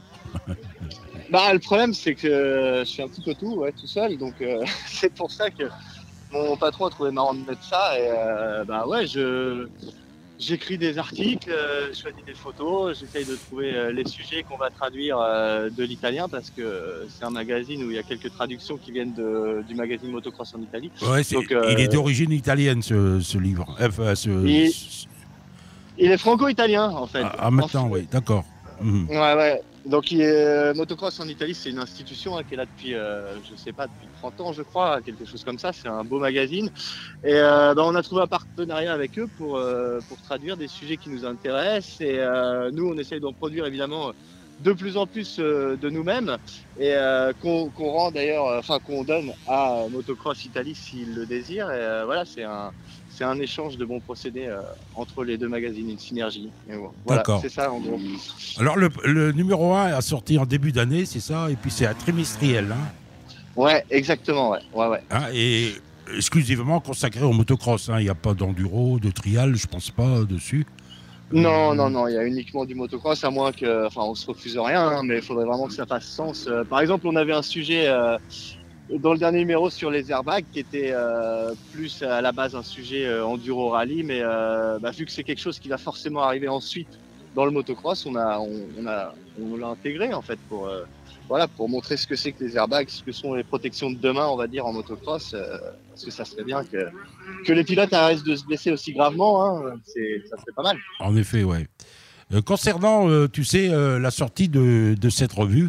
Bah, le problème, c'est que euh, je suis un petit peu tout, ouais, tout seul. Donc euh, c'est pour ça que mon patron a trouvé marrant de mettre ça. Et euh, bah ouais, je. J'écris des articles, euh, je choisis des photos, j'essaye de trouver euh, les sujets qu'on va traduire euh, de l'italien parce que euh, c'est un magazine où il y a quelques traductions qui viennent de, du magazine Motocross en Italie. Ouais, c'est- Donc, euh, Il est d'origine italienne, ce, ce livre. Enfin, ce, Il- ce- Il est franco-italien en fait. ah, ah, maintenant, En fait- oui, d'accord. Mhm. Ouais, ouais. Donc il est, euh, Motocross en Italie, c'est une institution hein, qui est là depuis, euh, je sais pas, depuis trente ans, je crois, quelque chose comme ça. C'est un beau magazine. Et euh, bah, on a trouvé un partenariat avec eux pour, euh, pour traduire des sujets qui nous intéressent. Et euh, nous, on essaye d'en produire évidemment de plus en plus euh, de nous-mêmes et euh, qu'on qu'on rend d'ailleurs, euh, enfin qu'on donne à Motocross Italie s'ils le désirent. Et euh, voilà, c'est un, c'est un échange de bons procédés euh, entre les deux magazines, une synergie. Et bon, voilà, D'accord. c'est ça en gros. Alors, le, le numéro un a sorti en début d'année, c'est ça? Et puis, c'est un trimestriel, hein, Ouais, exactement, ouais, ouais, ouais. hein, et exclusivement consacré au motocross. hein. Il n'y a pas d'enduro, de trial, je pense pas, dessus. Non, non, non, il y a uniquement du motocross, à moins que, enfin, on se refuse rien, hein, mais il faudrait vraiment que ça fasse sens. Euh, par exemple, on avait un sujet euh, dans le dernier numéro sur les airbags qui était euh, plus à la base un sujet euh, enduro rallye, mais euh, bah, vu que c'est quelque chose qui va forcément arriver ensuite dans le motocross, on a, on, on a, on l'a intégré en fait pour, euh, voilà, pour montrer ce que c'est que les airbags, ce que sont les protections de demain, on va dire en motocross, euh, parce que ça serait bien que que les pilotes arrêtent de se blesser aussi gravement, hein, c'est, ça serait pas mal. En effet, ouais. Euh, concernant, euh, tu sais, euh, la sortie de, de cette revue,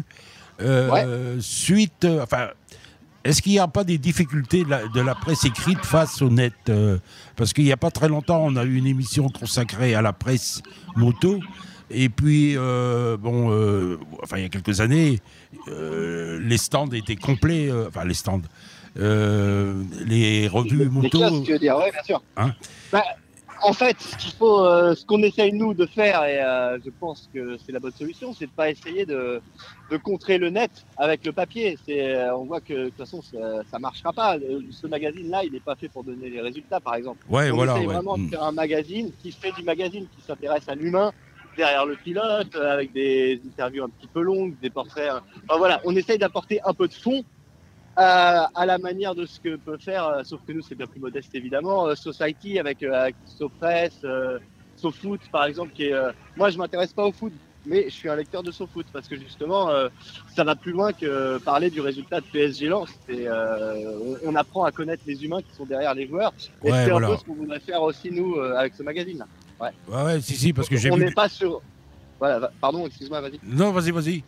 euh, suite, euh, enfin, est-ce qu'il n'y a pas des difficultés de la, de la presse écrite face au net euh, Parce qu'il n'y a pas très longtemps, on a eu une émission consacrée à la presse moto. Et puis, euh, bon, euh, enfin, il y a quelques années, euh, les stands étaient complets, euh, enfin, les stands, euh, les revues Les moto. kiosques, tu veux dire, ouais, bien sûr. Hein Bah, en fait, ce qu'il faut, euh, ce qu'on essaye nous de faire, et euh, je pense que c'est la bonne solution, c'est de pas essayer de, de contrer le net avec le papier. C'est, euh, on voit que de toute façon, ça, ça marchera pas. Le- Ce magazine-là, il n'est pas fait pour donner les résultats, par exemple. Ouais, on voilà. essaye ouais. vraiment de Mm. faire un magazine qui fait du magazine, qui s'intéresse à l'humain derrière le pilote, euh, avec des interviews un petit peu longues, des portraits. euh, Enfin, voilà, on essaye d'apporter un peu de fond euh, à la manière de ce que peut faire, euh, sauf que nous c'est bien plus modeste évidemment, euh, Society avec, euh, avec SoPress, euh, SoFoot par exemple, qui est. euh, moi je m'intéresse pas au foot, mais je suis un lecteur de SoFoot parce que justement euh, ça va plus loin que parler du résultat de P S G Lens. C'est, euh, on, on apprend à connaître les humains qui sont derrière les joueurs. Et Ouais, c'est voilà. un peu ce qu'on voudrait faire aussi nous euh, avec ce magazine-là. Ouais, ouais, si, si, parce que j'ai On vu. n'est pas sur. Voilà, va- pardon, excuse-moi, vas-y. Non, vas-y, vas-y.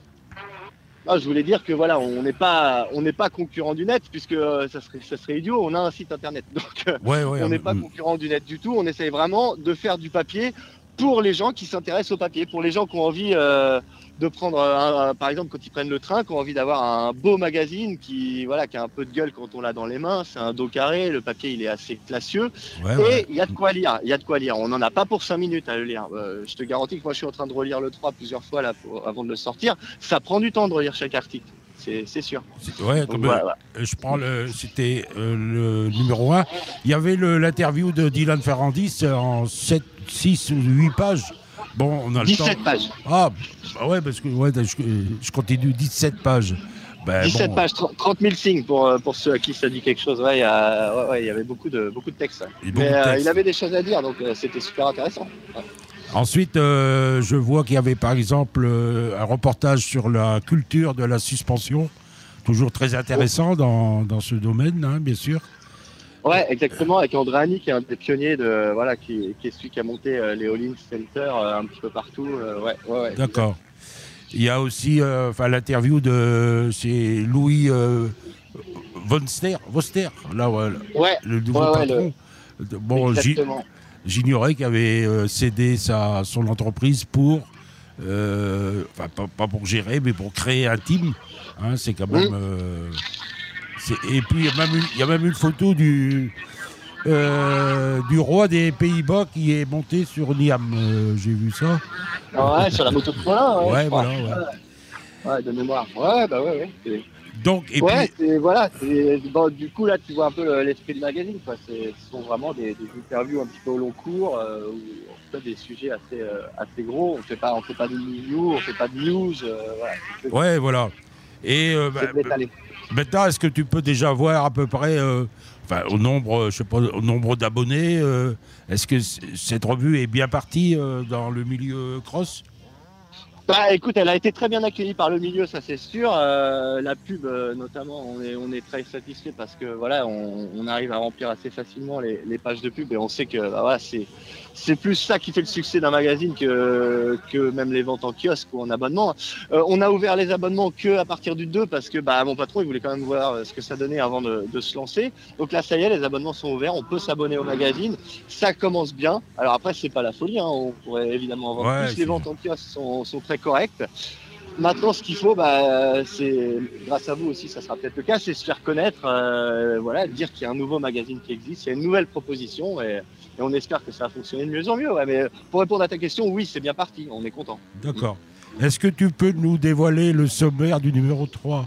Non, je voulais dire que voilà, on n'est pas, on n'est pas concurrent du net puisque euh, ça serait, ça serait idiot. On a un site internet, donc euh, Ouais, ouais. on n'est mm, pas mm. concurrent du net du tout. On essaye vraiment de faire du papier pour les gens qui s'intéressent au papier, pour les gens qui ont envie euh, de prendre, un, un- par exemple, quand ils prennent le train, qui ont envie d'avoir un beau magazine qui, voilà, qui a un peu de gueule quand on l'a dans les mains. C'est un dos carré, le papier il est assez classieux. Ouais, Et ouais. il y a de quoi lire, il y a de quoi lire. On n'en a pas pour cinq minutes à le lire. Euh, je te garantis que moi je suis en train de relire le trois plusieurs fois là pour- avant de le sortir. Ça prend du temps de relire chaque article, c'est c'est sûr. C'est- Ouais, Donc, comme, voilà, euh, voilà. je prends le, c'était euh, le numéro un. Il y avait le- l'interview de Dylan Ferrandis en sept, six ou huit pages. Bon, on a le dix-sept temps. pages. Ah, bah ouais, parce que ouais, je, je continue, dix-sept pages. Ben, dix-sept bon, pages, trente mille signes pour, euh, pour ceux à qui ça dit quelque chose. Ouais, il y, a- ouais, ouais, il y avait beaucoup de, beaucoup de textes. ouais. Et beaucoup Mais de euh, textes. il avait des choses à dire, donc euh, c'était super intéressant. Ouais. Ensuite, euh, je vois qu'il y avait par exemple euh, un reportage sur la culture de la suspension, toujours très intéressant dans, dans ce domaine, hein, bien sûr. Ouais, exactement, avec André Annie, qui est un des pionniers, de, voilà, qui, qui est celui qui a monté euh, les All-In Center euh, un petit peu partout. euh, ouais, ouais, ouais. D'accord. Il y a aussi euh, enfin, l'interview de c'est Louis euh, Vonster, Voster, là, ouais, Ouais, le nouveau ouais, ouais, patron. Bon, j'y- exactement. j'ignorais qu'il avait euh, cédé sa, son entreprise pour, euh, enfin pas, pas pour gérer, mais pour créer un team. Hein, c'est quand même. Mm. euh, c'est- et puis il y a même une, il y a même une photo du euh, du roi des Pays-Bas qui est monté sur Niam. Euh, J'ai vu ça. Ah ouais, sur la moto de Paulin, ouais. Ouais, je crois. voilà. Ouais. Ouais, de mémoire. Ouais, bah ouais, ouais. C'est- Donc et ouais, puis c'est, voilà, c'est, bon, du coup, là, tu vois un peu le- l'esprit du magazine, quoi. C'est, ce sont vraiment des, des interviews un petit peu au long cours, euh, où on fait des sujets assez, euh, assez gros. On fait pas, on fait pas de news, on fait pas de news, euh, voilà. C'est que- ouais, voilà. Et euh, c'est bah, de l'étaler. maintenant, est-ce que tu peux déjà voir à peu près, euh, enfin, au nombre, je sais pas, au nombre d'abonnés, euh, est-ce que c- cette revue est bien partie euh, dans le milieu cross? Bah écoute, elle a été très bien accueillie par le milieu, ça c'est sûr. Euh, la pub euh, notamment, on est, on est très satisfait parce que voilà, on, on arrive à remplir assez facilement les, les pages de pub et on sait que bah, voilà, c'est, c'est plus ça qui fait le succès d'un magazine que, que même les ventes en kiosque ou en abonnement. Euh, on a ouvert les abonnements que à partir du deux parce que bah, mon patron il voulait quand même voir euh, ce que ça donnait avant de, de se lancer. Donc là ça y est, les abonnements sont ouverts, on peut s'abonner au magazine, ça commence bien. Alors après c'est pas la folie, hein, on pourrait évidemment en vendre Ouais, plus, c'est les ventes en kiosque sont, sont très correctes. Maintenant, ce qu'il faut, bah, c'est, grâce à vous aussi, ça sera peut-être le cas, c'est se faire connaître, euh, voilà, dire qu'il y a un nouveau magazine qui existe, il y a une nouvelle proposition et, et on espère que ça va fonctionner de mieux en mieux. Ouais. Mais pour répondre à ta question, oui, c'est bien parti, on est content. D'accord. Est-ce que tu peux nous dévoiler le sommaire du numéro trois?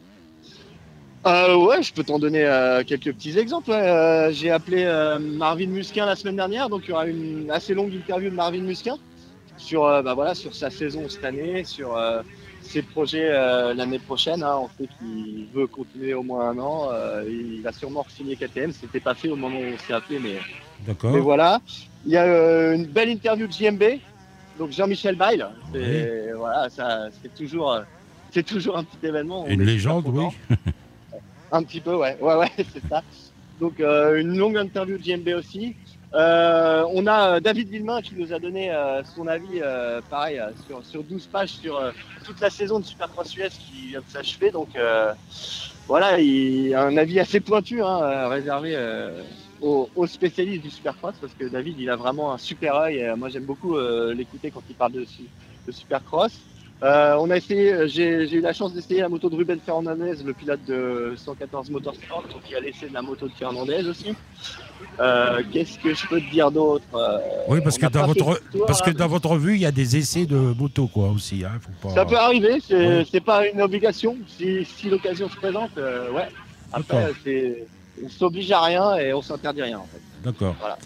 Euh, ouais, je peux t'en donner euh, quelques petits exemples. Ouais. Euh, j'ai appelé euh, Marvin Musquin la semaine dernière, donc il y aura une assez longue interview de Marvin Musquin sur, euh, bah, voilà, sur sa saison cette année, sur euh, ses projets euh, l'année prochaine. Hein. On sait qu'il veut continuer au moins un an. Euh, il va sûrement signer K T M. C'était pas fait au moment où on s'est appelé, mais, D'accord. mais voilà. Il y a euh, une belle interview de J M B, donc Jean-Michel Bayle. C'est, voilà, ça, c'est toujours, euh, c'est toujours un petit événement. On Une est légende, super oui. contents. Un petit peu, ouais, ouais, ouais, c'est ça. Donc euh, une longue interview de J M B aussi. Euh, on a euh, David Villemain qui nous a donné euh, son avis, euh, pareil, euh, sur, sur douze pages sur euh, toute la saison de Supercross U S qui vient de s'achever. Donc euh, voilà, il a un avis assez pointu, hein, euh, réservé euh, aux, aux spécialistes du Supercross parce que David, il a vraiment un super œil. Et, euh, moi, j'aime beaucoup euh, l'écouter quand il parle de, de Supercross. Euh, on a essayé, j'ai, j'ai eu la chance d'essayer la moto de Ruben Fernandez, le pilote de cent quatorze Motorsport, donc il a laissé de la moto de Fernandez aussi. Euh, qu'est-ce que je peux te dire d'autre? Euh, Oui, parce on que a dans pas fait votre le tour, parce que hein. dans votre revue, il y a des essais de moto, quoi, aussi. Hein, faut pas... Ça peut arriver, c'est, Ouais. c'est pas une obligation. Si, si l'occasion se présente, euh, ouais. Après, D'accord. c'est, on s'oblige à rien et on s'interdit rien en fait. D'accord. Voilà.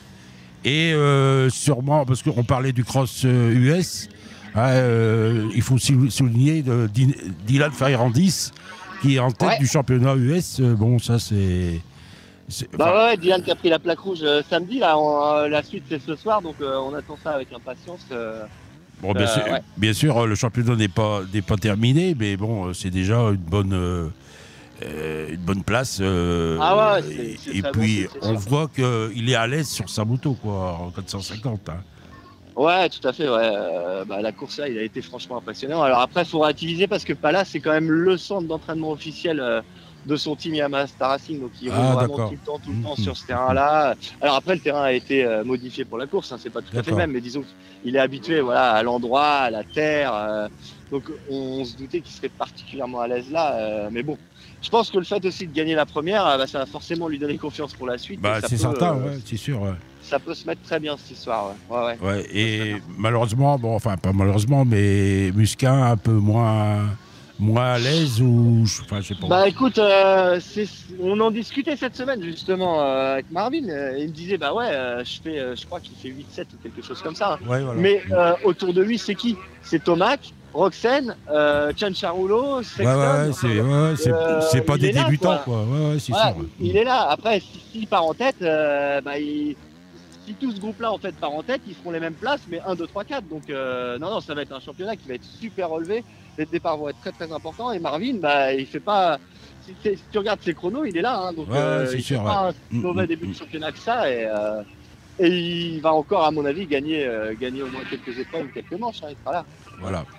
Et euh, sûrement, parce qu'on parlait du cross euh, U S, hein, euh, il faut sou- souligner de, Di- Dylan Ferrandis qui est en tête Ouais. du championnat U S. Euh, bon, ça c'est. c'est- enfin, Bah ouais, Dylan qui a pris la plaque rouge euh, samedi, là, on- euh, la suite c'est ce soir, donc euh, on attend ça avec impatience. euh. bon, bien, euh, sûr, ouais. bien sûr, le championnat n'est pas, n'est pas terminé, mais bon, euh, c'est déjà une bonne, euh, euh, une bonne place. euh, Ah ouais, c'est- c'est et très bon, puis, c'est- c'est on sûr. voit qu'il est à l'aise sur sa moto, quoi, en quatre cent cinquante. Hein. Ouais, tout à fait. Ouais. Euh, bah, la course là, il a été franchement impressionnant. Alors après, il faut relativiser parce que Pala, c'est quand même le centre d'entraînement officiel euh, de son team Yamaha Star Racing, donc il roule Ah, vraiment d'accord. tout le temps, tout le temps Mhm. sur ce terrain-là. Alors après, le terrain a été euh, modifié pour la course, hein, c'est pas tout à fait le D'accord. même, mais disons qu'il est habitué, voilà, à l'endroit, à la terre. euh, donc on, on se doutait qu'il serait particulièrement à l'aise là, euh, mais bon. Je pense que le fait aussi de gagner la première, euh, bah, ça va forcément lui donner confiance pour la suite. Bah, et ça c'est peut, certain, euh, ouais, c'est sûr. Ouais. Ça peut se mettre très bien cette histoire. Ouais. Ouais, ouais. Ouais, et malheureusement, bon, enfin pas malheureusement, mais Musquin un peu moins, moins à l'aise ou, je- enfin, je sais pas. Bah écoute, euh, c'est- on en discutait cette semaine justement euh, avec Marvin. euh, il me disait bah ouais, euh, je fais, euh, je crois qu'il fait huit sept ou quelque chose comme ça. hein. Ouais, voilà. Mais euh, autour de lui, c'est qui? C'est Tomac, Roxen, euh, Cianciarulo, Sexton. Ouais, ouais, ouais, c'est, ouais, ouais, c'est, euh, c'est pas il des est là, débutants, quoi. quoi. Ouais, ouais, c'est Voilà, sûr. ouais. il est là. Après, si- s'il part en tête, euh, bah, il- si tout ce groupe-là en fait part en tête, ils feront les mêmes places, mais un, deux, trois, quatre. Donc euh, non, non, ça va être un championnat qui va être super relevé. Les départs vont être très très importants. Et Marvin, bah, il fait pas. Si, si tu regardes ses chronos, il est là. Hein, donc Ouais, euh, c'est il sûr, fait pas un Mm, mauvais mm, début mm. de championnat que ça. Et, euh, et il va encore, à mon avis, gagner, euh, gagner au moins quelques épreuves, quelques manches. Hein, il sera là. Voilà.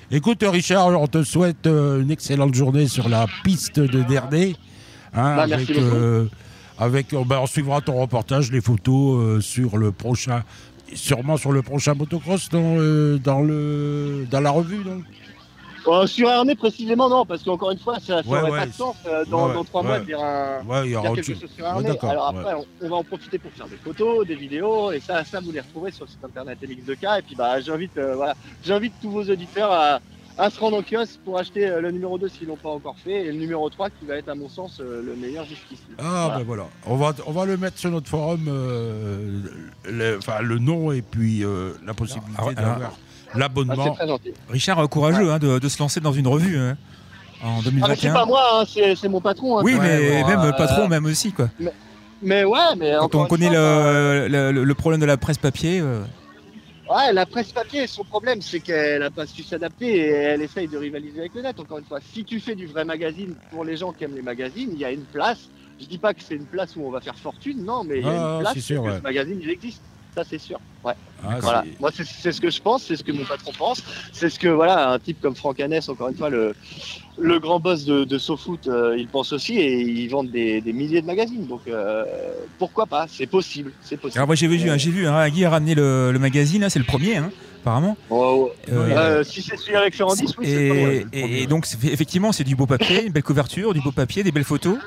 Écoute, Richard, on te souhaite euh, une excellente journée sur la piste de Dernay. Hein, Bah, avec, merci beaucoup. euh, avec, euh, bah, on suivra ton reportage, les photos euh, sur le prochain, sûrement sur le prochain motocross dans, euh, dans, le, dans la revue, donc. Euh, sur Ernée précisément, non, parce qu'encore une fois, ça Ouais, n'aurait ouais, pas de sens euh, dans, ouais, dans trois ouais. mois de dire, un, Ouais, il y aura dire autre quelque chose. chose sur Ouais, Ernée. d'accord, Alors ouais. après, on, on va en profiter pour faire des photos, des vidéos, et ça, ça vous les retrouvez sur le site internet M X deux K. Et puis, bah, j'invite, euh, voilà, j'invite tous vos auditeurs à, à se rendre en kiosque pour acheter euh, le numéro deux s'ils l'ont pas encore fait, et le numéro trois qui va être, à mon sens, euh, le meilleur jusqu'ici. Ah, Voilà. ben voilà. On va, on va le mettre sur notre forum, euh, le, enfin, le nom et puis euh, la possibilité Alors, alors, d'avoir Ah, c'est l'abonnement. très gentil. Richard, euh, courageux hein, de, de se lancer dans une revue hein, en deux mille Ah, mais vingt et c'est un. pas moi, hein, c'est, c'est mon patron. Hein, Oui, qui- mais ouais, même euh, patron, même aussi quoi. Mais ouais, mais Quand encore on une connaît fois, le, le, le problème de la presse papier, euh, Ouais, la presse papier, son problème, c'est qu'elle n'a pas su s'adapter et elle essaye de rivaliser avec le net. Encore une fois, si tu fais du vrai magazine pour les gens qui aiment les magazines, il y a une place. Je dis pas que c'est une place où on va faire fortune, non, mais il y a Ah, une place c'est sûr, parce que ouais. ce magazine, il existe. Ça, c'est sûr. Ouais. Ah, Voilà. c'est- Moi, c'est, c'est ce que je pense, c'est ce que mon patron pense, c'est ce que voilà, un type comme Franck Hanès, encore une fois, le, le grand boss de, de SoFoot, euh, il pense aussi et ils vendent des, des milliers de magazines. Donc euh, pourquoi pas. C'est possible. C'est possible. alors moi j'ai vu, hein, j'ai vu, hein, Guy a ramené le, le magazine, hein, c'est le premier, hein, apparemment. Oh, oh. Euh, Euh, si c'est celui avec Ferrandis, oui, c'est le premier. Et, et- et donc c'est- effectivement c'est du beau papier, une belle couverture, du beau papier, des belles photos.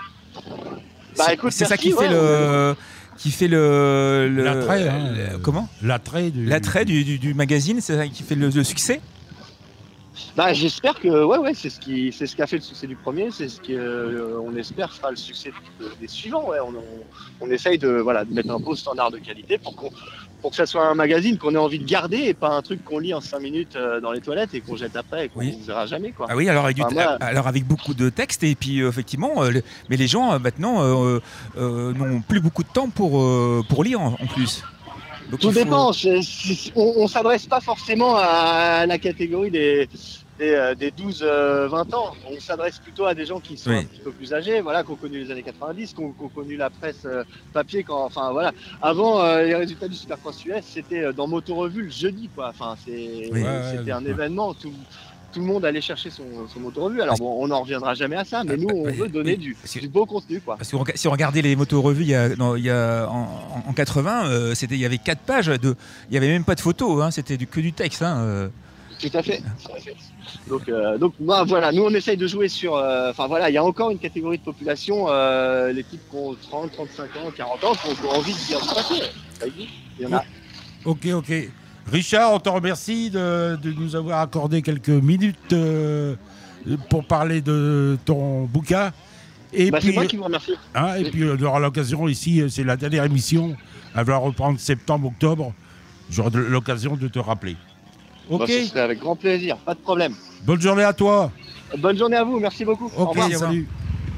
Bah, C'est- écoute, c'est ça merci, qui fait ouais, le, qui fait le, le- L'attrait, hein, le- euh, comment L'attrait du. L'attrait du, du, du magazine, c'est ça qui fait le, le succès. Bah, j'espère que ouais ouais c'est ce qui c'est ce qui a fait le succès du premier, c'est ce que euh, on espère fera le succès de- des suivants. Ouais, on, on, on essaye de voilà de mettre un beau standard de qualité pour qu'on pour que ça soit un magazine qu'on ait envie de garder et pas un truc qu'on lit en cinq minutes euh, dans les toilettes et qu'on jette après et qu'on Oui. ne verra jamais quoi. Ah oui, alors avec, du Enfin, moi- alors avec beaucoup de textes et puis euh, effectivement, euh, le- mais les gens euh, maintenant euh, euh, n'ont plus beaucoup de temps pour pour, pour lire en, en plus. Donc, Tout il faut- dépend. c'est- c'est- on, on s'adresse pas forcément à la catégorie des des, euh, des douze vingt ans. On s'adresse plutôt à des gens qui sont Oui. un petit peu plus âgés, voilà, qui ont connu les années quatre-vingt-dix, qui ont, qui ont connu la presse euh, papier. Quand, enfin voilà. Avant, euh, les résultats du Supercross U S, c'était euh, dans Motorevue le jeudi, quoi. Enfin, c'est, Oui. c'était Ouais, ouais, un ouais. événement. Tout, tout le monde allait chercher son, son Motorevue. Alors bon, on n'en reviendra jamais à ça, mais nous, on Oui. veut donner Oui. du, Parce que- du beau contenu, quoi. Parce que rega- si on regardait les motos-revues il y a, non, il y a en, en- en quatre-vingts, euh, c'était, il y avait quatre pages, de, il n'y avait même pas de photos, hein, c'était du, que du texte. Hein, euh. Tout à fait. Tout à fait. Donc, euh, donc moi, voilà, nous on essaye de jouer sur. euh, Enfin voilà, il y a encore une catégorie de population, euh, les types qui ont trente, trente-cinq ans, quarante ans, qui ont, qui ont envie de dire du papier. Ça existe. Il y en a. Ok, ok. Richard, on te remercie de, de nous avoir accordé quelques minutes euh, pour parler de ton bouquin. Et Bah, puis, c'est moi qui vous remercie. hein, et puis on aura l'occasion ici, euh, c'est la dernière émission, elle va reprendre septembre, octobre. J'aurai de- l'occasion de te rappeler. Ok, Bah, ce serait avec grand plaisir, pas de problème. bonne journée à toi. Bonne journée à vous, merci beaucoup. Au Ok, revoir. salut.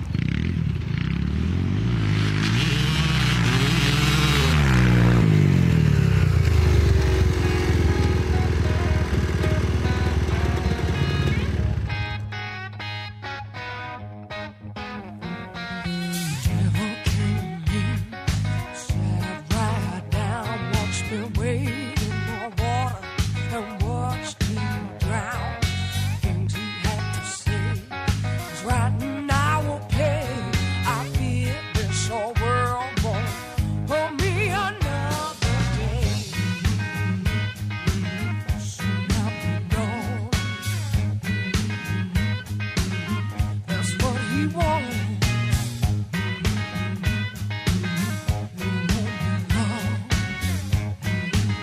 That's what he wants. You won't be long.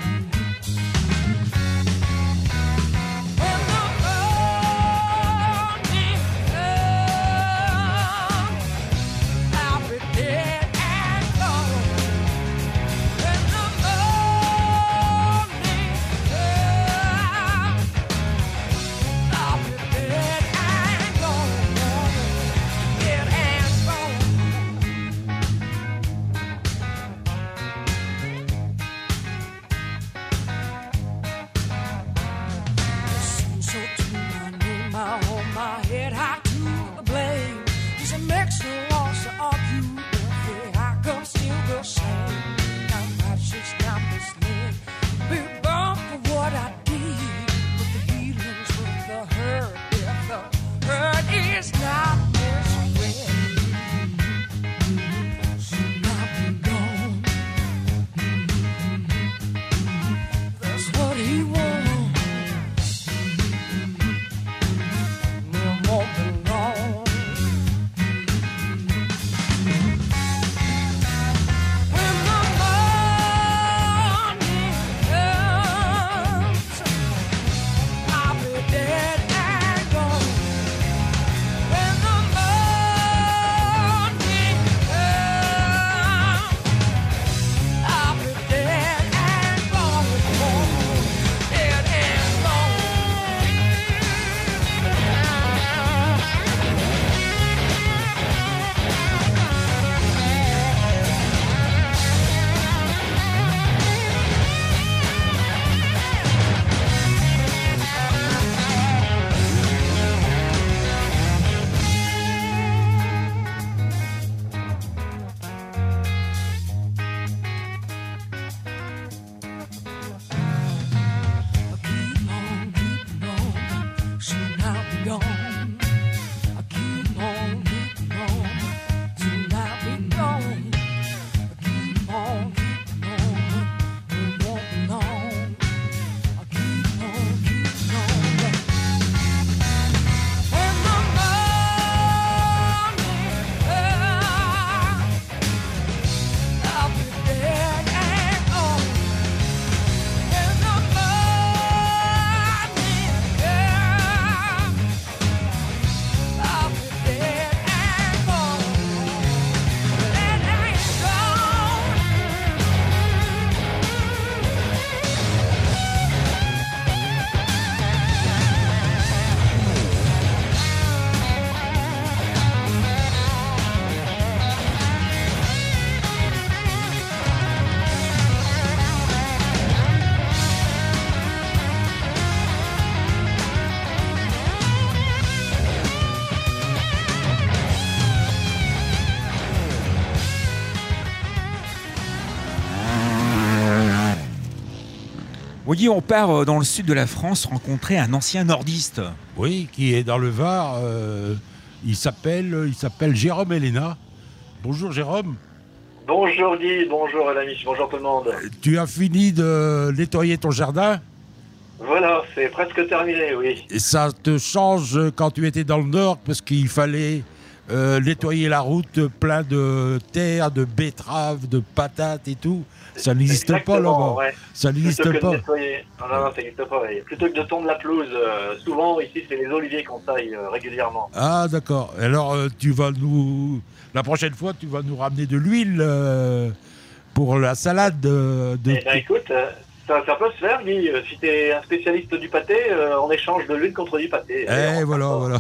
Voyez, on part euh, dans le sud de la France rencontrer un ancien nordiste. Oui, qui est dans le Var. euh, il s'appelle il s'appelle Jérôme Elena. Bonjour Jérôme. Bonjour Guy, bonjour Alanis, bonjour tout le monde. Tu as fini de nettoyer ton jardin? Voilà, c'est presque terminé, oui. Et ça te change quand tu étais dans le Nord parce qu'il fallait euh, nettoyer la route plein de terre, de betteraves, de patates et tout. Ça n'existe pas Exactement, là-bas. ouais. Ça n'existe Plutôt que pas. de nettoyer... Non, non, non, ça n'existe pas. Ouais. Plutôt que de tondre la pelouse, euh, souvent ici c'est les oliviers qu'on taille euh, régulièrement. Ah d'accord. Alors euh, tu vas nous... La prochaine fois, tu vas nous ramener de l'huile euh, pour la salade de... de... Eh ben écoute, euh, ça, ça peut se faire Guy. Euh, Si tu es un spécialiste du pâté, euh, on échange de l'huile contre du pâté. Eh voilà, voilà.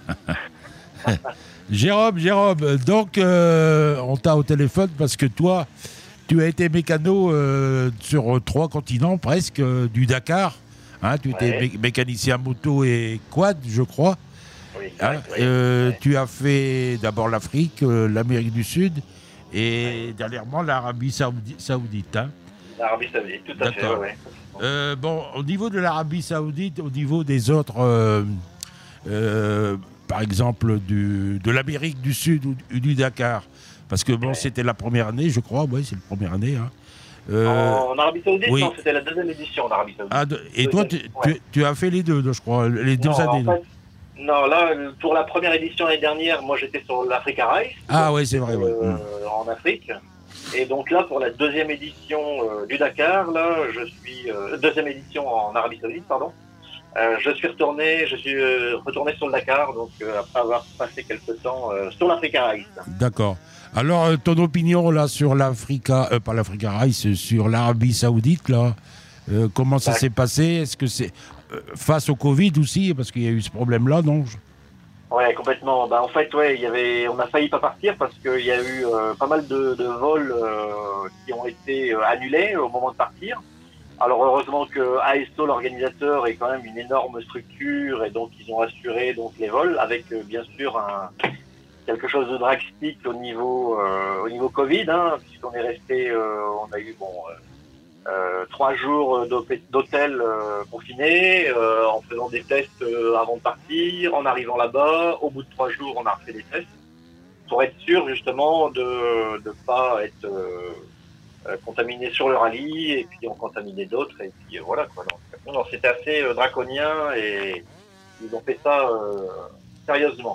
Jérôme, Jérôme, donc euh, on t'a au téléphone parce que toi, tu as été mécano euh, sur trois continents presque, euh, du Dakar. Hein, tu étais Ouais. mé- mécanicien moto et quad, je crois. Oui, exact, Hein, oui. euh, Ouais. Tu as fait d'abord l'Afrique, euh, l'Amérique du Sud et dernièrement l'Arabie Saoudi- Saoudite. Hein. L'Arabie Saoudite, tout à fait. D'accord. Ouais, ouais. Euh, bon, au niveau de l'Arabie Saoudite, au niveau des autres, euh, euh, par exemple du, de l'Amérique du Sud ou du, du Dakar, parce que bon, Ouais. c'était la première année, je crois, oui, c'est la première année. Hein. Euh, En Arabie Saoudite, oui. non, c'était la deuxième édition en Arabie Saoudite. ah, de- et toi, tu, Deuxième, tu- ouais. tu as fait les deux, je crois, les deux Non, années. en non fait, non, là, pour la première édition l'année dernière, moi j'étais sur l'Africa Race. Ah donc, oui, c'est vrai. Ouais. euh, Mm. en Afrique. Et donc là, pour la deuxième édition euh, du Dakar, là, je suis euh, deuxième édition en Arabie Saoudite, pardon. Euh, je suis retourné, je suis euh, retourné sur le Dakar, donc euh, après avoir passé quelques temps euh, sur l'Africa Race. D'accord. Alors, euh, ton opinion là sur l'Africa, euh, pas l'Africa Race, sur l'Arabie Saoudite, là, euh, comment ça Ouais. s'est passé? Est-ce que c'est euh, face au Covid aussi, parce qu'il y a eu ce problème-là, non? Ouais, complètement. Bah, en fait, ouais, il y avait, on a failli pas partir parce qu'il y a eu euh, pas mal de, de vols euh, qui ont été euh, annulés au moment de partir. Alors heureusement que A S O, l'organisateur, est quand même une énorme structure et donc ils ont assuré donc les vols avec euh, bien sûr un, quelque chose de drastique au niveau euh, au niveau Covid, hein, puisqu'on est resté, euh, on a eu bon euh, euh, trois jours d'hôp- d'hôtel euh, confiné, euh, en faisant des tests euh, avant de partir, en arrivant là-bas. Au bout de trois jours, on a refait des tests pour être sûr justement de ne pas être euh, euh, contaminé sur le rallye et puis en contaminer d'autres et puis euh, voilà quoi. Donc, non, non, c'était assez euh, draconien et ils ont fait ça euh, sérieusement.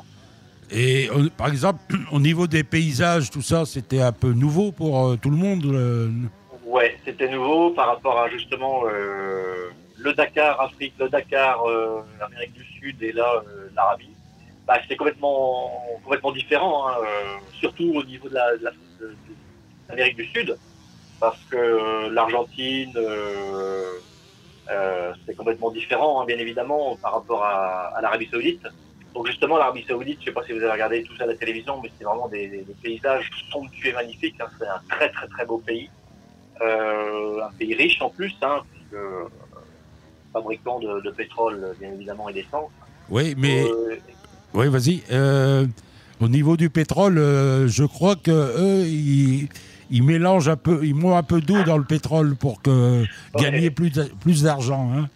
Et euh, par exemple, au niveau des paysages, tout ça, c'était un peu nouveau pour euh, tout le monde. euh, Ouais, c'était nouveau par rapport à justement euh, le Dakar Afrique, le Dakar euh, Amérique du Sud et là euh, l'Arabie. Bah, c'était complètement complètement différent, hein, euh, surtout au niveau de la- de la- de- de l'Amérique du Sud, parce que euh, l'Argentine, euh, euh, c'est complètement différent, hein, bien évidemment, par rapport à, à l'Arabie Saoudite. Donc justement, l'Arabie Saoudite, je ne sais pas si vous avez regardé tout ça à la télévision, mais c'est vraiment des, des- des paysages somptueux et magnifiques. Hein. C'est un très très très beau pays. Euh, un pays riche en plus, hein, puisque euh, fabricant de, de pétrole, bien évidemment, et d'essence. Oui, mais Euh, oui, vas-y. Euh, au niveau du pétrole, euh, je crois que eux, ils, ils mélangent un peu, ils mettent un peu d'eau dans le pétrole pour que gagner plus d'a- plus d'argent. Hein.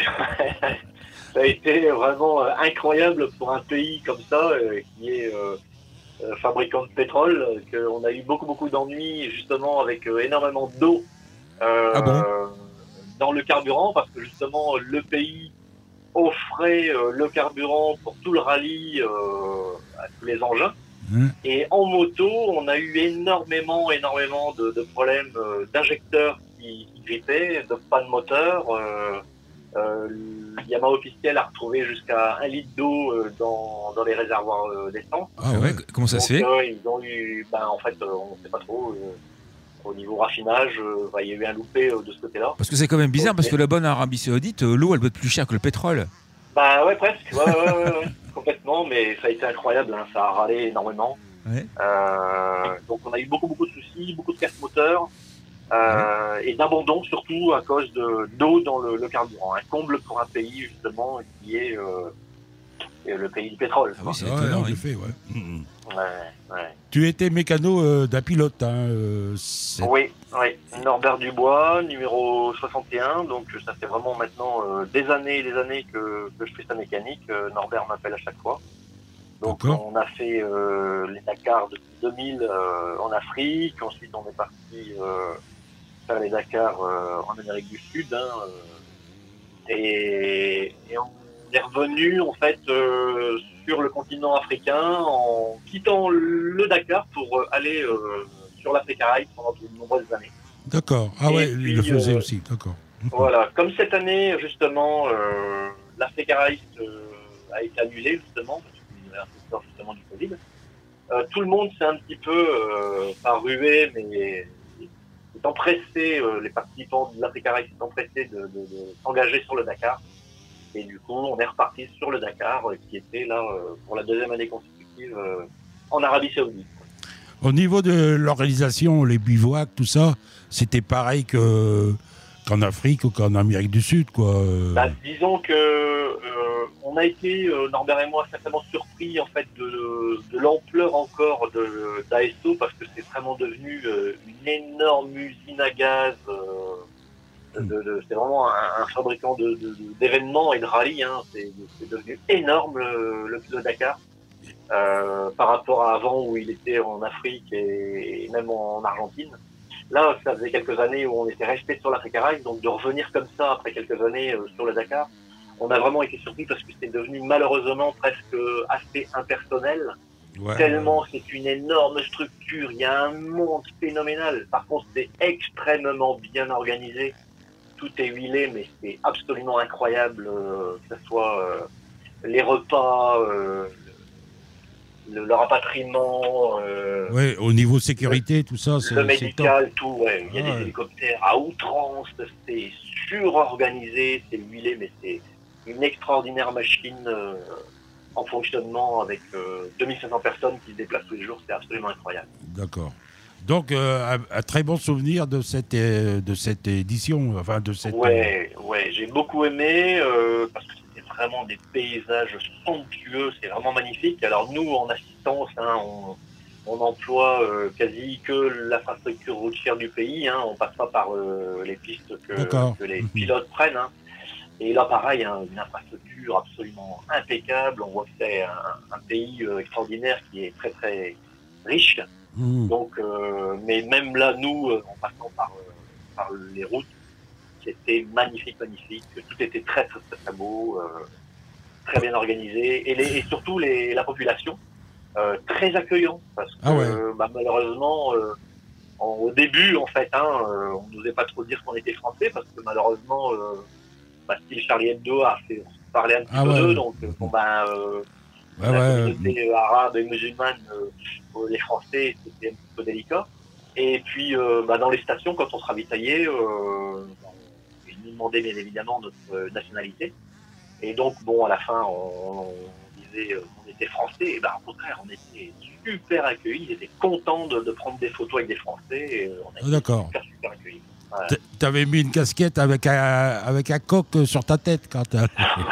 ça a été vraiment euh, incroyable pour un pays comme ça, euh, qui est euh, euh, fabricant de pétrole, euh, qu'on a eu beaucoup beaucoup d'ennuis justement avec euh, énormément d'eau euh, Ah bon dans le carburant, parce que justement le pays offrait euh, le carburant pour tout le rallye euh, à tous les engins. Hein. Et en moto, on a eu énormément, énormément de, de problèmes euh, d'injecteurs qui, qui grippaient, de panne moteur. Euh, euh, Yamaha officiel a retrouvé jusqu'à un litre d'eau euh, dans, dans les réservoirs euh, d'essence. Ah ouais, ouais. comment ça Donc, se fait? euh, ils ont eu, ben, en fait, euh, on ne sait pas trop. euh, au niveau raffinage, euh, ben, il y a eu un loupé euh, de ce côté-là. Parce que c'est quand même bizarre, Ok. parce que la bonne Arabie Saoudite, euh, l'eau, elle doit être plus chère que le pétrole. Bah ouais, presque. Ouais, ouais, ouais, ouais, ouais. Complètement, mais ça a été incroyable. Hein. Ça a râlé énormément. Ouais. Euh, donc on a eu beaucoup beaucoup de soucis, beaucoup de casse moteurs euh, et d'abandon surtout à cause de d'eau dans le, le carburant. Un comble pour un pays justement qui est euh, est le pays du pétrole. Ah oui, c'est Ouais, étonnant. en oui. effet, ouais. Mhm. Ouais, ouais. Tu étais mécano euh, d'un pilote. Hein, euh, c'est- Oui, Oui, Norbert Dubois, numéro soixante et un. Donc ça fait vraiment maintenant euh, des années et des années que, que je fais sa mécanique. Euh, Norbert m'appelle à chaque fois. Donc D'accord. on a fait euh, les Dakar depuis deux mille euh, en Afrique. Ensuite on est parti euh, faire les Dakar euh, en Amérique du Sud. Hein, euh, et, et on est revenu en fait euh, sur le continent africain en quittant le Dakar pour euh, aller euh, sur l'Afrique Caraïbe pendant de nombreuses années. D'accord. Ah Et ouais, puis, il le faisait euh, aussi, d'accord. Voilà, comme cette année, justement, euh, l'Afrique Caraïbe euh, a été annulée, justement, parce qu'il y avait un peu peur, justement, du Covid. Euh, tout le monde s'est un petit peu, euh, pas rué, mais s'est empressé, euh, les participants de l'Afrique Caraïbe s'est empressés de, de, de s'engager sur le Dakar. Et du coup, on est reparti sur le Dakar, euh, qui était là, euh, pour la deuxième année consécutive, euh, en Arabie Saoudite. Au niveau de l'organisation, les bivouacs, tout ça, c'était pareil que, qu'en Afrique ou qu'en Amérique du Sud, quoi. euh. Bah, disons que euh, on a été, euh, Norbert et moi, certainement surpris en fait de, de l'ampleur encore de d'A S O parce que c'est vraiment devenu euh, une énorme usine à gaz. Euh, de, de- c'est vraiment un, un fabricant de, de- de- d'événements et de rallyes. Hein. C'est, c'est devenu énorme le, le, le Dakar. Euh, par rapport à avant où il était en Afrique et, et même en Argentine. Là, ça faisait quelques années où on était resté sur l'Afrique Caraïbe, donc de revenir comme ça après quelques années euh, sur le Dakar, on a vraiment été surpris parce que c'est devenu malheureusement presque assez impersonnel, Ouais. tellement c'est une énorme structure, il y a un monde phénoménal. Par contre, c'est extrêmement bien organisé, tout est huilé, mais c'est absolument incroyable, euh, que ce soit euh, les repas, euh, le, le rapatriement, euh, Ouais, au niveau sécurité, tout ça, c'est le c'est top. médical, tout, ouais. Il y a Ah des ouais. hélicoptères à outrance, c'est surorganisé, c'est huilé, mais c'est une extraordinaire machine euh, en fonctionnement avec euh, deux mille cinq cents personnes qui se déplacent tous les jours, c'est absolument incroyable. D'accord. Donc, euh, un, un très bon souvenir de cette, euh, de cette édition, enfin de cette... Ouais, ouais, j'ai beaucoup aimé euh, parce que c'était vraiment des paysages somptueux, c'est vraiment magnifique. Alors nous, en assistance, hein, on, on emploie euh, quasi que l'infrastructure routière du pays, hein, on passe pas par euh, les pistes que, D'accord. que les Mhm. pilotes prennent. Hein. Et là, pareil, hein, une infrastructure absolument impeccable. On voit que c'est un, un pays euh, extraordinaire qui est très très riche. Mhm. Donc, euh, mais même là, nous, euh, en passant par, euh, par les routes, c'était magnifique, magnifique. Tout était très, très, très, très beau, euh, très bien organisé. Et, les, et surtout, les, la population, euh, très accueillant. Parce que, Ah ouais. euh, bah, malheureusement, euh, en- au début, en fait, hein, euh, on n'osait pas trop dire qu'on était français, parce que malheureusement, euh, bah, style Charlie Hebdo a fait parler un petit Ah peu ouais. d'eux. Donc, euh, bon, bah, euh, Ouais, la ouais. communauté euh, arabe et musulmane, euh, pour les Français, c'était un petit peu délicat. Et puis, euh, bah, dans les stations, quand on se ravitaillait, euh, ils nous demandaient bien évidemment notre euh, nationalité. Et donc, bon, à la fin, on, on disait euh, on était Français. Et ben, au contraire, on était super accueillis. Ils étaient contents de, de prendre des photos avec des Français. Et, euh, on a Ah, été d'accord. super, super accueillis. Voilà. T- T'avais mis une casquette avec un, avec un coq sur ta tête quand t'as...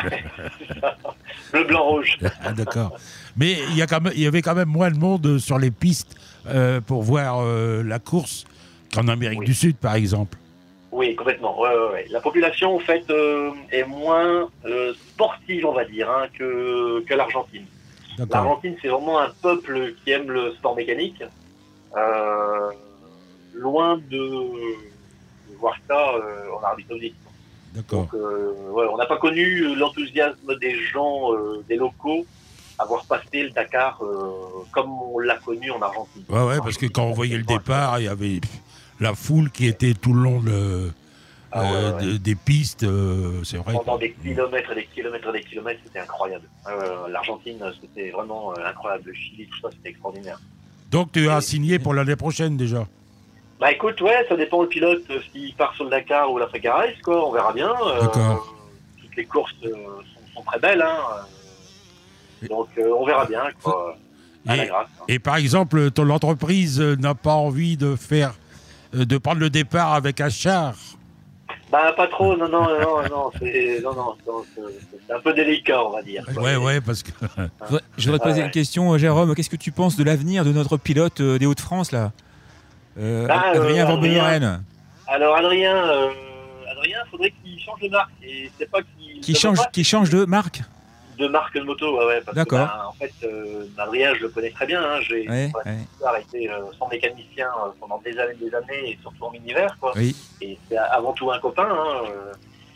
Bleu, blanc, rouge. Ah, d'accord. Mais il y, a quand même, il y avait quand même moins de monde sur les pistes euh, pour voir euh, la course qu'en Amérique Oui. du Sud, par exemple. Oui, complètement. Ouais, ouais, ouais. La population, en fait, euh, est moins euh, sportive, on va dire, hein, que, que l'Argentine. D'accord. L'Argentine, c'est vraiment un peuple qui aime le sport mécanique. Euh, loin de, de voir ça euh, en Arabie Saoudite. D'accord. Donc, euh, ouais, on n'a pas connu l'enthousiasme des gens, euh, des locaux, à voir passer le Dakar euh, comme on l'a connu en Argentine. Ouais, ouais, parce que quand on voyait le départ, il y avait la foule qui était tout le long de, Ah ouais, euh, ouais. de- des pistes. euh, c'est vrai. Pendant que- des kilomètres et des kilomètres et des kilomètres, c'était incroyable. Euh, L'Argentine, c'était vraiment euh, incroyable. Le Chili, tout ça, c'était extraordinaire. Donc tu as signé pour l'année prochaine déjà. Bah écoute, ouais, ça dépend le pilote, euh, s'il part sur le Dakar ou l'Afrique Caraïbe, quoi, on verra bien. Euh, D'accord. toutes les courses euh, sont, sont très belles, hein. euh, Donc euh, on verra bien, quoi. À la Et, grâce. hein. et par exemple, ton entreprise euh, n'a pas envie de faire, euh, de prendre le départ avec un char. Bah pas trop, non, non, non, non, c'est non, non, non, c'est- c'est un peu délicat, on va dire. quoi. Ouais, ouais, parce que. Je voudrais te poser Ouais. une question, Jérôme. Qu'est-ce que tu penses de l'avenir de notre pilote euh, des Hauts-de-France, là? Euh, Bah, Adrien euh, Van Adrien. Beveren. Alors Adrien, euh, Adrien, faudrait qu'il change de marque. Et c'est pas qu'il Qui ne change, veut pas qui change de marque. de marque de moto, ouais, ouais, parce D'accord. que, bah, en fait, euh, Adrien, je le connais très bien. Hein, j'ai Ouais, ouais, ouais. été euh, son mécanicien euh, pendant des années, des années, et surtout en mini-hiver, quoi. Oui. Et c'est avant tout un copain. Hein, euh,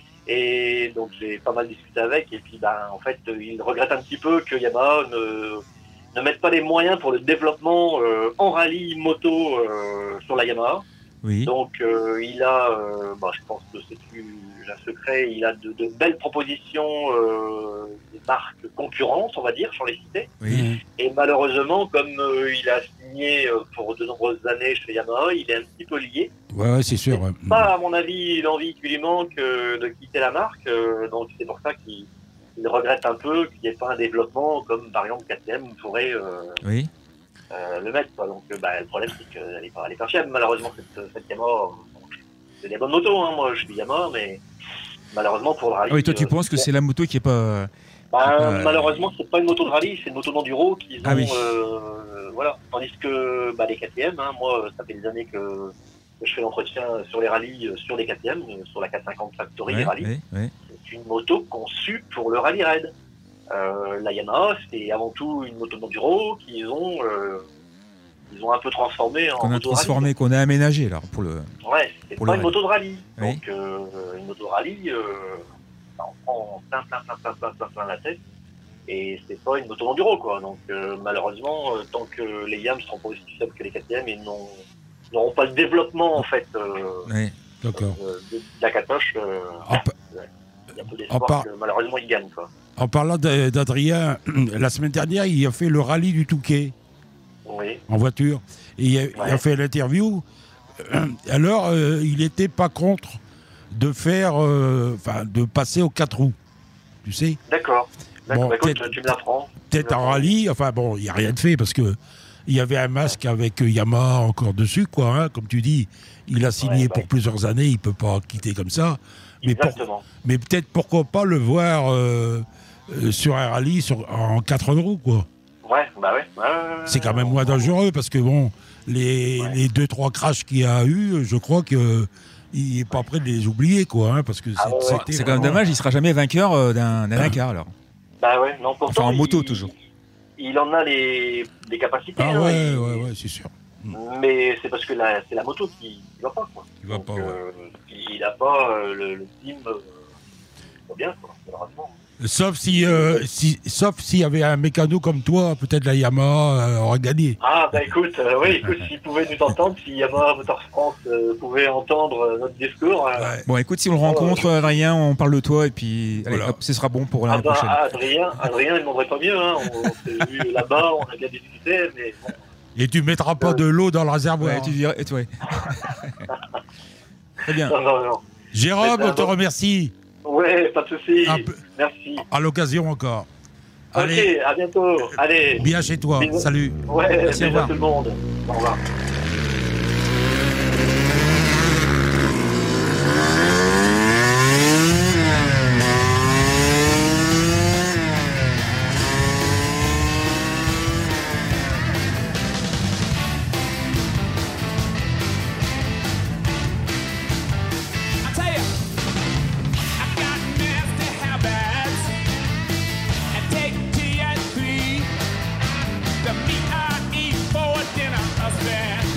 et donc j'ai pas mal discuté avec. Et puis, ben, en fait, euh, il regrette un petit peu que Yamaha ne, ne mette pas les moyens pour le développement euh, en rallye moto euh, sur la Yamaha. Oui. Donc euh, il a, euh, bah, je pense que c'est plus un secret, il a de, de belles propositions euh, des marques concurrentes, on va dire, sur les cités. Oui. Et malheureusement, comme euh, il a signé euh, pour de nombreuses années chez Yamaha, il est un petit peu lié. Ouais, ouais, c'est sûr. Ouais. Pas, à mon avis, l'envie qui lui manque euh, de quitter la marque. euh, donc c'est pour ça qu'il il regrette un peu qu'il n'y ait pas un développement comme par exemple K T M pourrait euh, Oui. euh, le mettre. Quoi. Donc euh, bah, le problème c'est qu'elle n'est pas, elle est pas fiable. Malheureusement cette, cette Yamaha, bon, c'est des bonnes motos. Hein. Moi je suis Yamaha, mais malheureusement pour le rallye. Ah oui, toi tu euh, penses que c'est la moto qui est pas. bah, Euh, malheureusement, c'est pas une moto de rallye, c'est une moto d'enduro qu'ils ont. Ah oui. euh, voilà. Tandis que bah, les K T M, hein, moi, ça fait des années que, que je fais l'entretien sur les rallyes, euh, sur les K T M, euh, sur la quatre cent cinquante Factory Ouais, Rally. ouais, ouais. C'est une moto conçue pour le rallye raid. Euh, la Yamaha, c'est avant tout une moto d'enduro qu'ils ont, euh, ils ont un peu transformée en Qu'on a moto transformé, rallye. qu'on a aménagé alors pour le. Ouais, c'est pour pas le une rallye. moto de rallye. Oui. Donc, euh, une moto de rallye, euh, bah, on prend plein, plein, plein, plein, plein, plein, plein la tête. Et c'est pas une moto d'enduro, quoi. Donc, euh, malheureusement, euh, tant que les Yams seront pas aussi fiables que les K T M, ils n'ont- n'auront pas le développement, en fait, euh, Ouais. D'accord. euh, de, de la Katoche. Euh, En, pa- il y a peu en d'espoir par- que, malheureusement, ils gagnent, quoi. en parlant de- d'Adrien, la semaine dernière, il a fait le rallye du Touquet Oui. en voiture. Et il a, il a Ouais. fait l'interview. Alors, euh, il n'était pas contre de faire, euh, enfin, de passer aux quatre roues. Tu sais, D'accord. D'accord. Bon, Bah, écoute, peut-être- tu me l'apprends. peut-être en rallye. Enfin bon, il n'y a rien de fait parce que il y avait un masque avec euh, Yamaha encore dessus, quoi. Hein, comme tu dis, il a signé Ouais, pour ouais. plusieurs années, il peut pas quitter comme ça. Mais, pour- Exactement. mais peut-être pourquoi pas le voir euh, euh, sur un rallye sur, en quatre roues, quoi. Ouais, bah ouais. ouais, ouais, ouais, C'est quand ouais, même ouais. moins dangereux parce que bon, les, Ouais. les deux trois crashs qu'il y a eu, je crois que il est pas prêt de les oublier, quoi. Hein, parce que Ah ouais, c'est- ouais. c'était C'est quand même vraiment- dommage, il sera jamais vainqueur euh, d'un d'un Dakar alors. Bah ouais, non, pourtant, Enfin, en moto, il- toujours. Il en a les, les capacités. Ah hein, ouais, il- ouais, ouais, c'est sûr. Mais c'est parce que la- c'est la moto qui ne va pas, quoi. Il va Donc, pas, ouais. euh, il n'a pas euh, le, le team euh, pas bien, quoi, malheureusement. Sauf si, euh, si, sauf s'il y avait un mécano comme toi, peut-être la Yamaha euh, aurait gagné. Ah, bah écoute, euh, oui, écoute, s'il pouvait nous entendre, si Yamaha Motors France euh, pouvait entendre euh, notre discours. euh, Ouais. Bon, écoute, si on le rencontre, Adrien, on parle de toi et puis allez, Voilà. hop, ce sera bon pour ah l'année bah, prochaine. ah, Adrien, Adrien, il ne demanderait pas mieux. Hein. On, on s'est vu là-bas, on a bien discuté, mais bon. Et tu mettras pas de l'eau dans le réservoir. Ouais, tu dirais, et toi, ouais. Très bien. Non, non, non. Jérôme, Mais on te bon. remercie. Ouais, pas de souci. Un peu- Merci. À l'occasion encore. Allez, Ok, à bientôt. Allez. bien chez toi. Bisous. Salut. Ouais, Merci, au bisous à revoir. tout le monde. Au revoir. I tell you, I got nasty habits. I take T and three. The meat I eat for dinner, husband.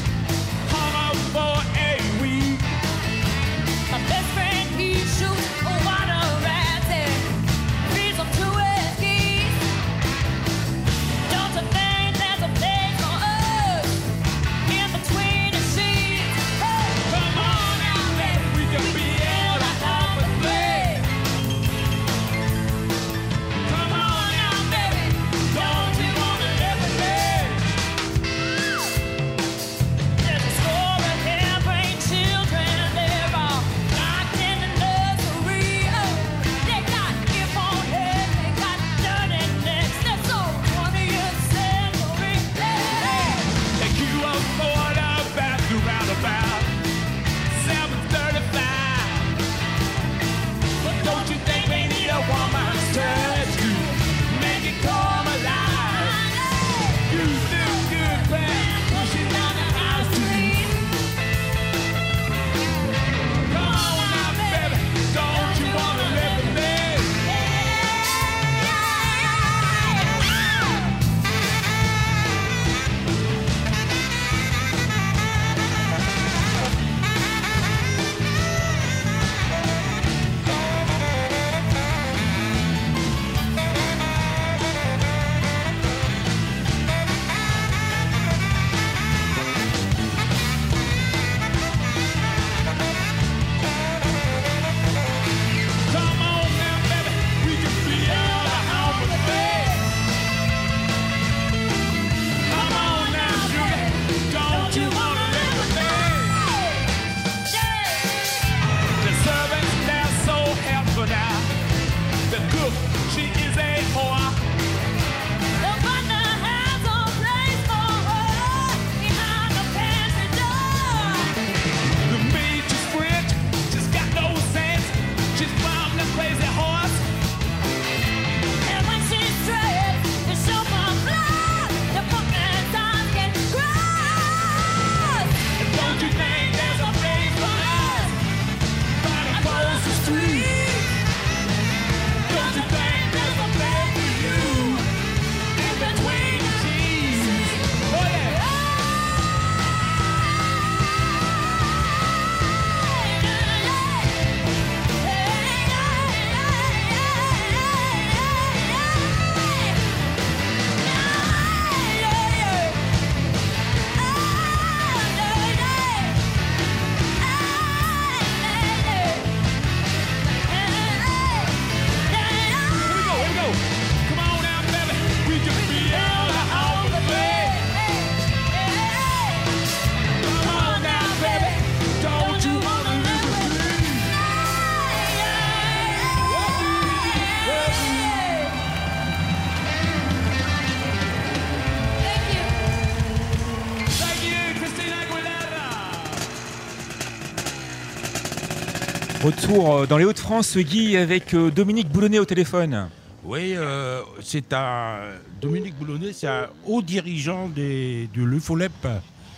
Retour dans les Hauts-de-France, Guy, avec euh, Dominique Boulonnet au téléphone. Oui, euh, c'est un Dominique Boulonnet, c'est un haut dirigeant des, de l'U F O L E P.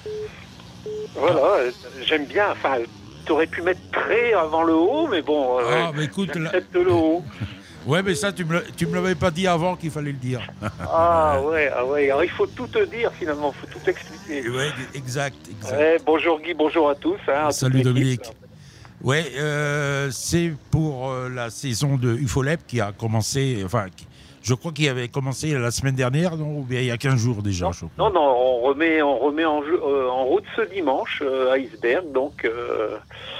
Voilà, euh, j'aime bien. Enfin, tu aurais pu mettre très avant le haut, mais bon, euh, Ah, mais écoute, là- j'accepte le haut. Ouais, mais ça, tu me, l'as- tu me l'avais pas dit avant qu'il fallait le dire. Ah ouais, ah ouais. Alors il faut tout te dire finalement, il faut tout expliquer. Ouais, exact, exact. Ouais, bonjour Guy, bonjour à tous. hein, à toute Salut l'équipe. Dominique. Ouais, euh, c'est pour euh, la saison de U F O L E P qui a commencé, enfin, qui- je crois qu'il avait commencé la semaine dernière, non, ou bien il y a quinze jours déjà. je crois. Non, non, on remet, on remet en, jeu- euh, en route ce dimanche euh, à Iceberg. Donc, euh,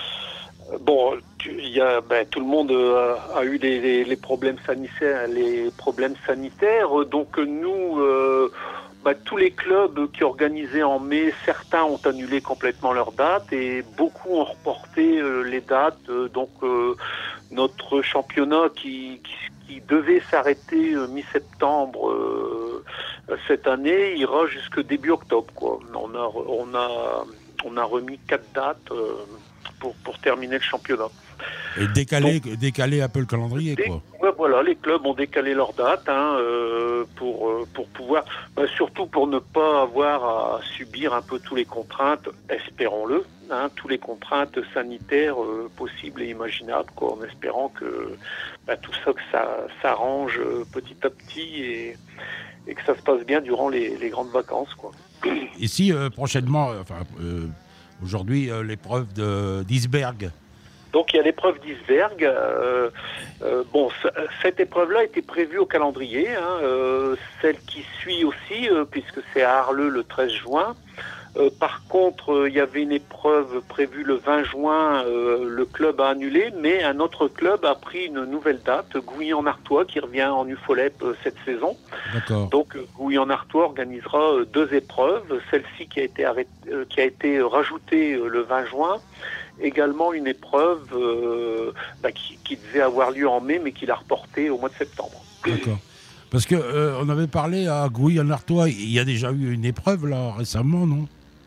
euh, bon, tu- il y a, ben, tout le monde euh, a eu les, les- les problèmes sanitaires, les problèmes sanitaires. Donc, nous, euh, ben, tous les clubs qui organisaient en mai, certains ont annulé complètement leurs dates et beaucoup ont reporté euh, les dates. Euh, donc, euh, notre championnat qui, qui, qui devait s'arrêter euh, mi-septembre euh, cette année ira jusque début octobre, quoi. On a, on a, on a remis quatre dates euh, pour, pour terminer le championnat. Et décaler, décaler un peu le calendrier, Dé- quoi. ouais, voilà, les clubs ont décalé leurs dates hein, euh, pour, euh, pour pouvoir, bah, surtout pour ne pas avoir à subir un peu toutes les contraintes, espérons-le, hein, toutes les contraintes sanitaires euh, possibles et imaginables, quoi, en espérant que bah, tout ça, que ça s'arrange euh, petit à petit et, et que ça se passe bien durant les, les grandes vacances, quoi. Ici, euh, prochainement, euh, enfin, euh, aujourd'hui, euh, l'épreuve de- d'Iceberg. Donc il y a l'épreuve d'Iceberg. Euh, euh, bon, c- cette épreuve-là était prévue au calendrier. Hein, euh, celle qui suit aussi, euh, puisque c'est à Arleux le treize juin. Euh, par contre, euh, il y avait une épreuve prévue le vingt juin. Euh, le club a annulé, mais un autre club a pris une nouvelle date, Gouilly-en-Artois, qui revient en U F O L E P euh, cette saison. D'accord. Donc euh, Gouilly-en-Artois organisera euh, deux épreuves. Celle-ci qui a été arrêtée, euh, qui a été rajoutée euh, le vingt juin. Également une épreuve euh, bah, qui, qui devait avoir lieu en mai, mais qui l'a reportée au mois de septembre. D'accord. Parce que euh, on avait parlé à Gouilly-en-Artois, il y a déjà eu une épreuve là récemment, non?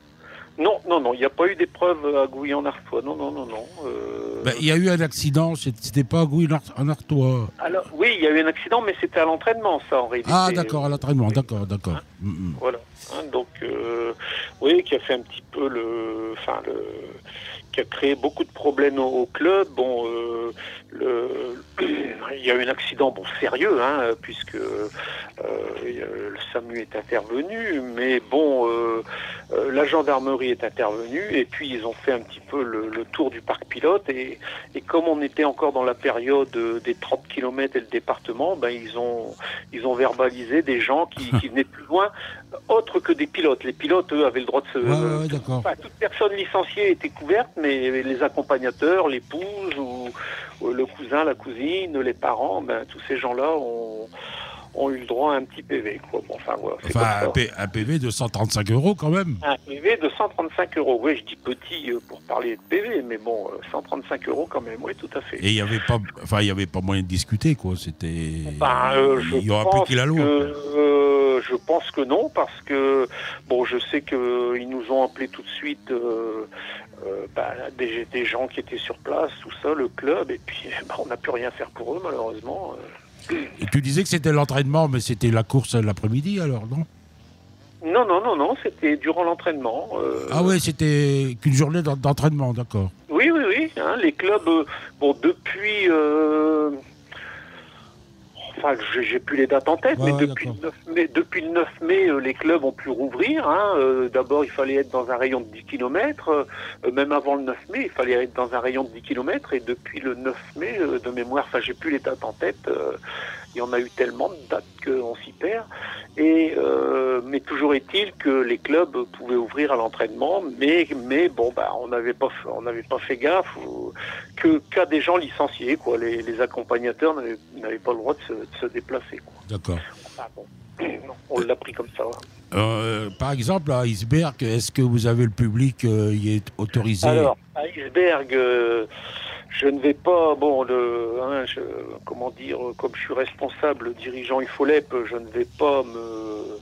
Non, non, non, il n'y a pas eu d'épreuve à Gouilly-en-Artois. Non, non, non, non. euh, Ben, il y a eu un accident, c'est- c'était pas à Gouilly-en-Artois. Alors, oui, il y a eu un accident, mais c'était à l'entraînement, ça, en réalité. Ah d'accord, à l'entraînement, d'accord, d'accord. Mm, mm. Voilà. Hein, donc, euh, oui, qui a fait un petit peu le, enfin le, qui a créé beaucoup de problèmes au, au club. Bon, euh, le, il y a eu un accident, bon sérieux, hein, puisque euh, il y a- le SAMU est intervenu, mais bon, euh, euh, la gendarmerie est intervenue et puis ils ont fait un petit peu le, le tour du parc pilote et, et comme on était encore dans la période euh, des trente kilomètres et le département, ben ils ont ils ont verbalisé des gens qui, qui venaient plus loin, autres que des pilotes. Les pilotes, eux, avaient le droit de se... Ouais, ouais, ouais, d'accord. Enfin, toute personne licenciée était couverte, mais les accompagnateurs, l'épouse ou, ou le cousin, la cousine, les parents, ben, tous ces gens-là ont, ont eu le droit à un petit P V. Quoi. Bon, enfin, voilà, c'est Enfin, un, comme ça. P- un P V de cent trente-cinq euros quand même. Un P V de cent trente-cinq euros. Oui, je dis petit euh, pour parler de P V, mais bon, euh, cent trente-cinq euros quand même, oui, tout à fait. Et il n'y avait pas, enfin, il y avait pas moyen de discuter, quoi. C'était. Ben, euh, je il y aura pense appliqué la loi. que, euh, je pense que non, parce que bon, je sais qu'ils nous ont appelé tout de suite euh, euh, ben, des, des gens qui étaient sur place, tout ça, le club, et puis ben, on n'a pu rien faire pour eux, malheureusement. Et tu disais que c'était l'entraînement, mais c'était la course l'après-midi, alors, non? Non, non, non, non, c'était durant l'entraînement. euh, Ah ouais, c'était qu'une journée d'en- d'entraînement, d'accord. Oui, oui, oui. hein, les clubs, euh, bon, depuis. euh, Enfin, j'ai j'ai plus les dates en tête, Ouais, mais ouais, depuis, le d'accord. neuf mai, depuis le neuf mai, euh, les clubs ont pu rouvrir. Hein. Euh, D'abord, il fallait être dans un rayon de dix kilomètres. Euh, même avant le neuf mai, il fallait être dans un rayon de dix kilomètres. Et depuis le neuf mai, euh, de mémoire, enfin, j'ai plus les dates en tête. euh, il y en a eu tellement de dates qu'on s'y perd. Et, euh, mais toujours est-il que les clubs pouvaient ouvrir à l'entraînement, mais, mais bon, bah, on n'avait pas, f- on n'avait pas fait gaffe ou- que qu'à des gens licenciés, quoi. Les, les accompagnateurs n'avaient n'avaient pas le droit de se, de se déplacer, quoi. D'accord. Enfin, bon, non, on l'a pris comme ça. hein. Euh, par exemple, à Iceberg, est-ce que vous avez le public euh, y est autorisé? Alors, à Iceberg, euh, je ne vais pas, bon, le, hein, je, comment dire, comme je suis responsable dirigeant U F O L E P, je ne vais pas me,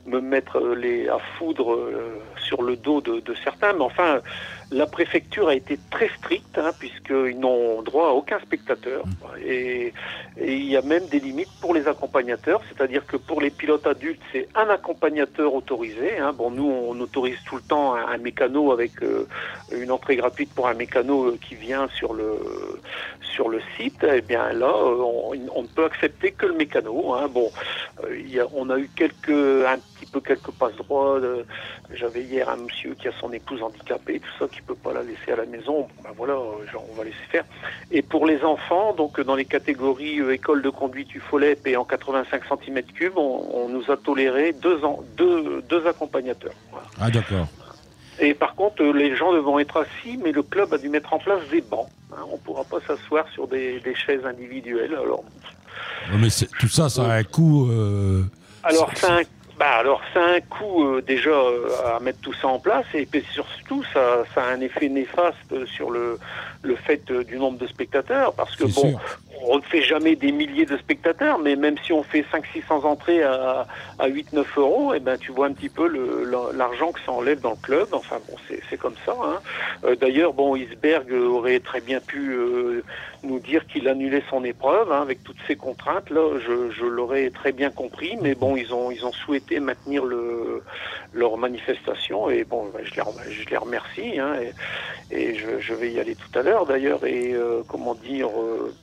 me mettre les, à foudre euh, sur le dos de, de certains, mais enfin, la préfecture a été très stricte, hein, puisqu'ils n'ont droit à aucun spectateur. Et, et il y a même des limites pour les accompagnateurs, c'est-à-dire que pour les pilotes adultes, c'est un accompagnateur autorisé. Hein. Bon, nous, on autorise tout le temps un, un mécano avec euh, une entrée gratuite pour un mécano euh, qui vient sur le, sur le site. Et bien là, euh, on, on ne peut accepter que le mécano. Hein. Bon, euh, il y a, on a eu quelques, un petit peu quelques passe-droits. Euh, j'avais hier un monsieur qui a son épouse handicapée, tout ça, qui peut pas la laisser à la maison. Bon, ben voilà, genre, on va laisser faire. Et pour les enfants, donc dans les catégories euh, école de conduite U F O L E P et en quatre-vingt-cinq centimètres cubes, on, on nous a toléré deux, ans, deux, deux accompagnateurs. Voilà. Ah d'accord. Et par contre, les gens devront être assis, mais le club a dû mettre en place des bancs. Hein. On ne pourra pas s'asseoir sur des, des chaises individuelles. Alors, ouais, mais tout ça, ça a un coût. Euh... Alors, c'est un Bah alors, ça a un coût euh, déjà euh, à mettre tout ça en place, et puis surtout, ça, ça a un effet néfaste sur le, le fait euh, du nombre de spectateurs, parce que bon, sûr. on ne fait jamais des milliers de spectateurs, mais même si on fait cinq cents six cents entrées à, à huit neuf euros, et ben tu vois un petit peu le, l'argent que ça enlève dans le club. Enfin bon, c'est, c'est comme ça. Hein. Euh, d'ailleurs, bon, Iceberg aurait très bien pu euh, nous dire qu'il annulait son épreuve, hein, avec toutes ces contraintes. Là, je, je l'aurais très bien compris, mais bon, ils ont, ils ont souhaité maintenir le, leur manifestation, et bon, ben, je, les, je les remercie, hein, et, et je, je vais y aller tout à l'heure d'ailleurs, et euh, comment dire, euh,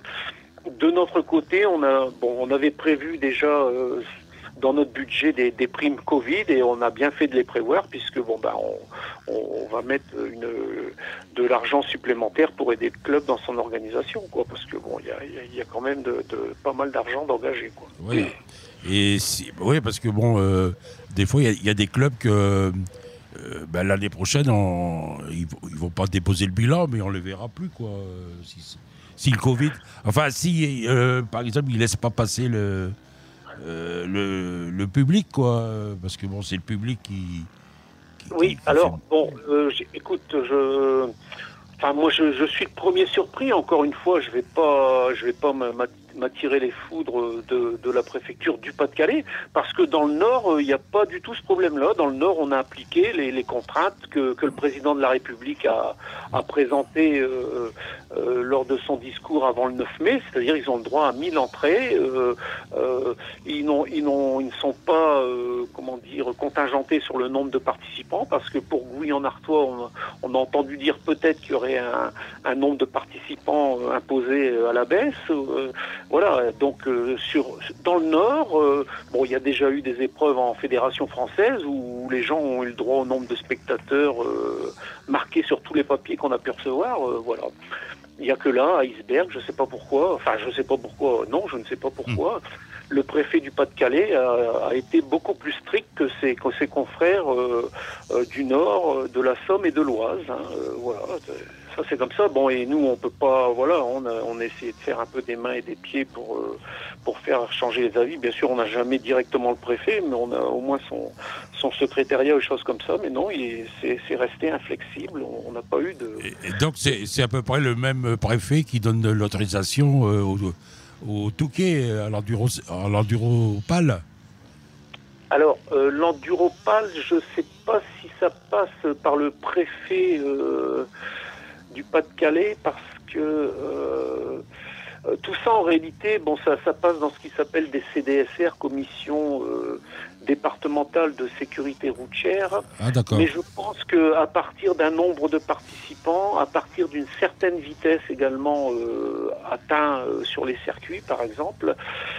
de notre côté, on a, bon, on avait prévu déjà euh, dans notre budget des, des primes Covid, et on a bien fait de les prévoir, puisque bon, ben, on, on va mettre une, de l'argent supplémentaire pour aider le club dans son organisation, quoi, parce que bon, il y a, y a quand même de, de, pas mal d'argent d'engager, quoi. Oui. Et si, oui, parce que bon, euh, des fois, il y, y a des clubs que euh, ben, l'année prochaine, on, ils ne vont pas déposer le bilan, mais on ne les verra plus, quoi. Si, si le Covid. Enfin, si, euh, par exemple, ils ne laissent pas passer le, euh, le, le public, quoi. Parce que bon, c'est le public qui. qui oui, qui, qui alors, fait... bon, euh, écoute, je. Enfin, moi, je, je suis le premier surpris. Encore une fois, je vais pas, je vais pas m'attirer les foudres de, de la préfecture du Pas-de-Calais, parce que dans le Nord, il n'y a pas du tout ce problème-là. Dans le Nord, on a appliqué les, les contraintes que, que le président de la République a, a présentées euh, euh, lors de son discours avant le neuf mai. C'est-à-dire, ils ont le droit à mille entrées. Euh, euh, ils, n'ont, ils, n'ont, ils ne sont pas, euh, comment dire, contingentés sur le nombre de participants, parce que pour Gouy-en-Artois, on, on a entendu dire peut-être qu'il y aurait Un, un nombre de participants euh, imposé à la baisse. Euh, voilà, donc euh, sur, dans le Nord, euh, bon, il y a déjà eu des épreuves en fédération française où les gens ont eu le droit au nombre de spectateurs euh, marqués sur tous les papiers qu'on a pu recevoir. Euh, voilà. Il n'y a que là, à Iceberg, je ne sais pas pourquoi, enfin je ne sais pas pourquoi, non, je ne sais pas pourquoi, mmh. le préfet du Pas-de-Calais a, a été beaucoup plus strict que ses, que ses confrères euh, euh, du Nord, de la Somme et de l'Oise. Hein, euh, voilà, ça c'est comme ça. Bon, et nous on peut pas, voilà, on a, on a essayé de faire un peu des mains et des pieds pour euh, pour faire changer les avis. Bien sûr, on n'a jamais directement le préfet, mais on a au moins son son secrétariat ou choses comme ça. Mais non, il est, c'est, c'est resté inflexible. On n'a pas eu de. Et, et donc c'est, c'est à peu près le même préfet qui donne l'autorisation euh, au, au Touquet, à l'enduro, à l'enduropale. Alors, euh, l'enduropale, je ne sais pas si ça passe par le préfet euh, du Pas-de-Calais, parce que euh, euh, tout ça, en réalité, bon, ça, ça passe dans ce qui s'appelle des C D S R, Commission euh, départementale de sécurité routière. Ah, d'accord. Mais je pense qu'à partir d'un nombre de participants, à partir d'une certaine vitesse également euh, atteint euh, sur les circuits, par exemple,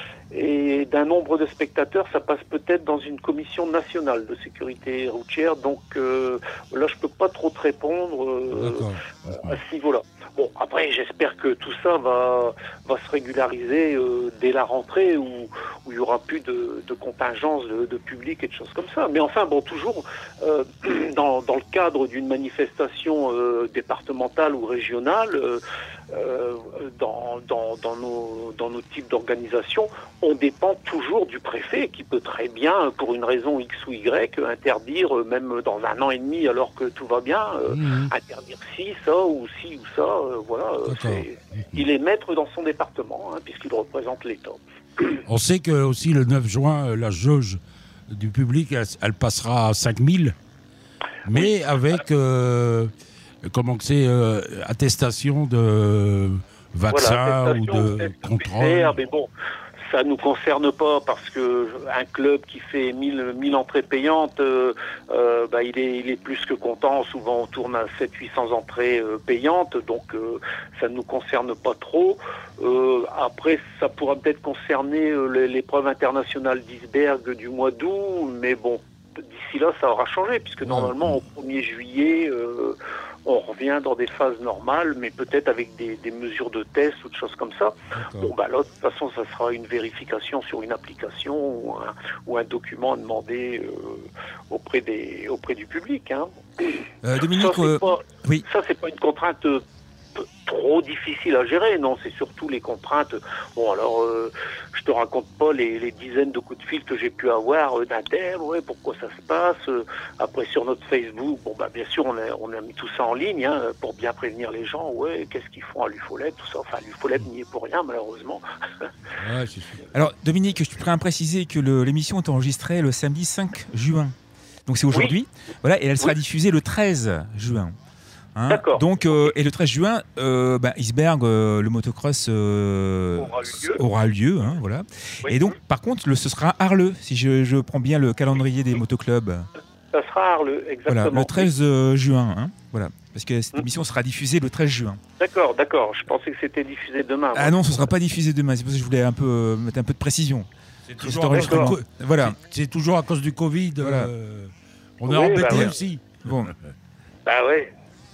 et d'un nombre de spectateurs, ça passe peut-être dans une commission nationale de sécurité routière. Donc euh, là, je peux pas trop te répondre euh, à ce niveau-là. Bon, après, j'espère que tout ça va va se régulariser euh, dès la rentrée, où où il y aura plus de, de contingence de, de public et de choses comme ça. Mais enfin, bon, toujours euh, dans dans le cadre d'une manifestation euh, départementale ou régionale. Euh, Euh, dans, dans, dans, nos, dans nos types d'organisation, on dépend toujours du préfet, qui peut très bien, pour une raison X ou Y, interdire, même dans un an et demi, alors que tout va bien, euh, mmh. interdire ci, ça, ou ci, ou ça. Euh, voilà, c'est, il est maître dans son département, hein, puisqu'il représente l'État. On sait que aussi le neuf juin, la jauge du public, elle, elle passera à cinq mille, mais avec, euh, comment que c'est, euh, attestation de vaccin Voilà, ou de contrôle. Mais bon, ça ne nous concerne pas parce qu'un club qui fait mille, mille entrées payantes, euh, euh, bah, il, est, il est plus que content. Souvent, on tourne à sept cents à huit cents entrées euh, payantes, donc euh, ça ne nous concerne pas trop. Euh, après, ça pourra peut-être concerner euh, l'épreuve internationale d'Iceberg du mois d'août, mais bon, d'ici là, ça aura changé, puisque normalement, au premier juillet... Euh, on revient dans des phases normales, mais peut-être avec des, des mesures de test ou de choses comme ça. Bon, bah là, de toute façon, ça sera une vérification sur une application ou un, ou un document à demander euh, auprès, des, auprès du public. Hein. Euh, Dominique, ça, c'est euh, pas, oui. ça, c'est pas une contrainte euh, trop difficile à gérer, non, c'est surtout les contraintes. Bon, alors, euh, je te raconte pas les, les dizaines de coups de fil que j'ai pu avoir euh, d'un tel, ouais, pourquoi ça se passe. Euh, après, sur notre Facebook, bon, bah, bien sûr, on a, on a mis tout ça en ligne, hein, pour bien prévenir les gens, ouais, qu'est-ce qu'ils font à l'Ufolep, tout ça. Enfin, l'Ufolep n'y est pour rien, malheureusement. Ouais, c'est sûr. Alors, Dominique, je tiens à préciser que le- l'émission est enregistrée le samedi cinq juin. Donc, c'est aujourd'hui. Oui. Voilà, et elle sera Oui. diffusée le treize juin. Hein. D'accord. Donc, euh, et le treize juin, euh, bah, Iceberg, euh, le motocross euh, Aura lieu. aura lieu, hein, voilà. Oui. Et donc, par contre, le, ce sera à Arleux, si je, je prends bien le calendrier des motoclubs. Ça sera à Arleux, exactement. Voilà, le treize juin, hein, voilà. Parce que cette émission sera diffusée le treize juin. D'accord, d'accord. Je pensais que c'était diffusé demain. Ah non, ce ne sera pas diffusé demain. C'est pour ça que je voulais un peu euh, mettre un peu de précision. C'est Sur toujours, cet enregistrement. à cause- Voilà. c'est- c'est toujours à cause du Covid. Voilà. euh, on Oui, est embêté bah ouais. aussi. Bon. Bah ouais.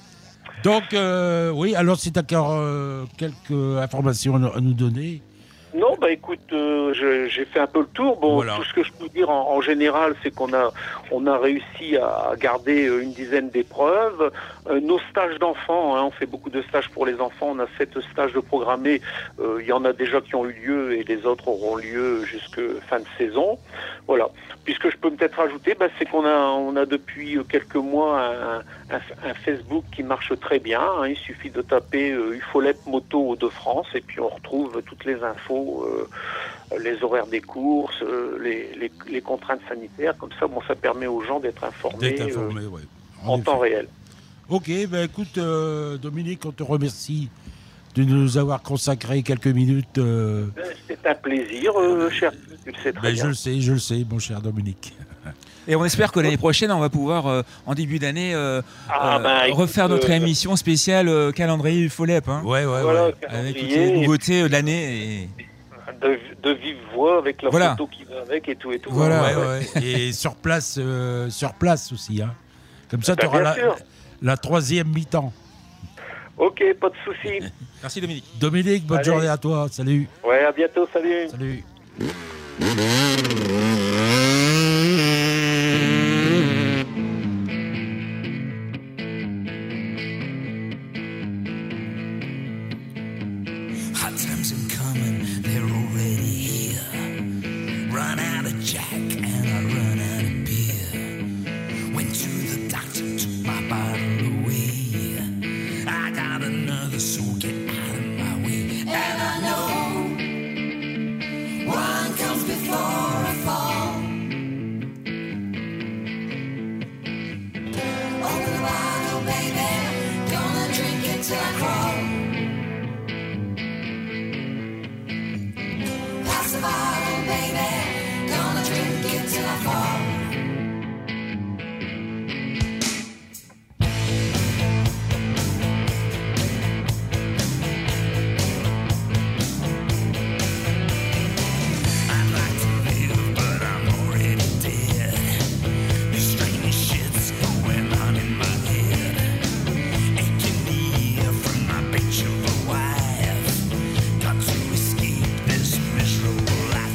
Donc, euh, oui, alors si tu as encore euh, quelques informations à nous- à nous donner. Non, bah écoute, euh, je- j'ai fait un peu le tour. Bon, Voilà. tout ce que je peux dire en, en général, c'est qu'on a, on a réussi à garder euh, une dizaine d'épreuves. Euh, nos stages d'enfants, hein, on fait beaucoup de stages pour les enfants. On a sept stages de programmés. Euh, Il y en a déjà qui ont eu lieu et les autres auront lieu jusque fin de saison. Voilà. Puis ce que je peux peut-être rajouter, bah, c'est qu'on a, on a depuis quelques mois un, un- un Facebook qui marche très bien. Hein. Il suffit de taper euh, Ufolep Moto de France et puis on retrouve toutes les infos, euh, les horaires des courses, euh, les, les- les contraintes sanitaires. Comme ça, bon, ça permet aux gens d'être informés, D'être euh, informé, ouais. en effet. temps réel. Ok, ben écoute, euh, Dominique, on te remercie de nous avoir consacré quelques minutes. euh, C'est un plaisir, euh, cher. Tu le sais très ben, bien. je le sais, je le sais, mon cher Dominique. Et on espère que l'année prochaine, on va pouvoir, euh, en début d'année, euh, Ah, euh, bah, écoute, refaire notre euh, émission spéciale euh, calendrier Ufolep. Hein, Ouais, ouais, Voilà, ouais. avec toutes calendrier, les nouveautés euh, de l'année. Et... de, de vive voix avec la Voilà. photo qui va avec et tout et tout. Voilà. hein. Ouais, ouais. Et sur place, euh, sur place aussi. Hein. Comme ça, Bah, tu auras bien la, sûr. la troisième mi-temps. Ok, pas de souci. Merci Dominique. Dominique, bonne Allez. journée à toi. Salut. Ouais, à bientôt, salut. Salut. Hot times are coming, they're already here. Run out of Jack and I run out of beer. Went to the doctor, took my bottle away. I got another, so get out of my way. And I know one comes before a fall. Open the bottle, baby, gonna drink it till I crawl. Pass the bottle, baby. Gonna drink it till I fall. I'd like to live, but I'm already dead. This strange shit's going on in my head. Aching ear from my bitch of a wife. Got to escape this miserable life.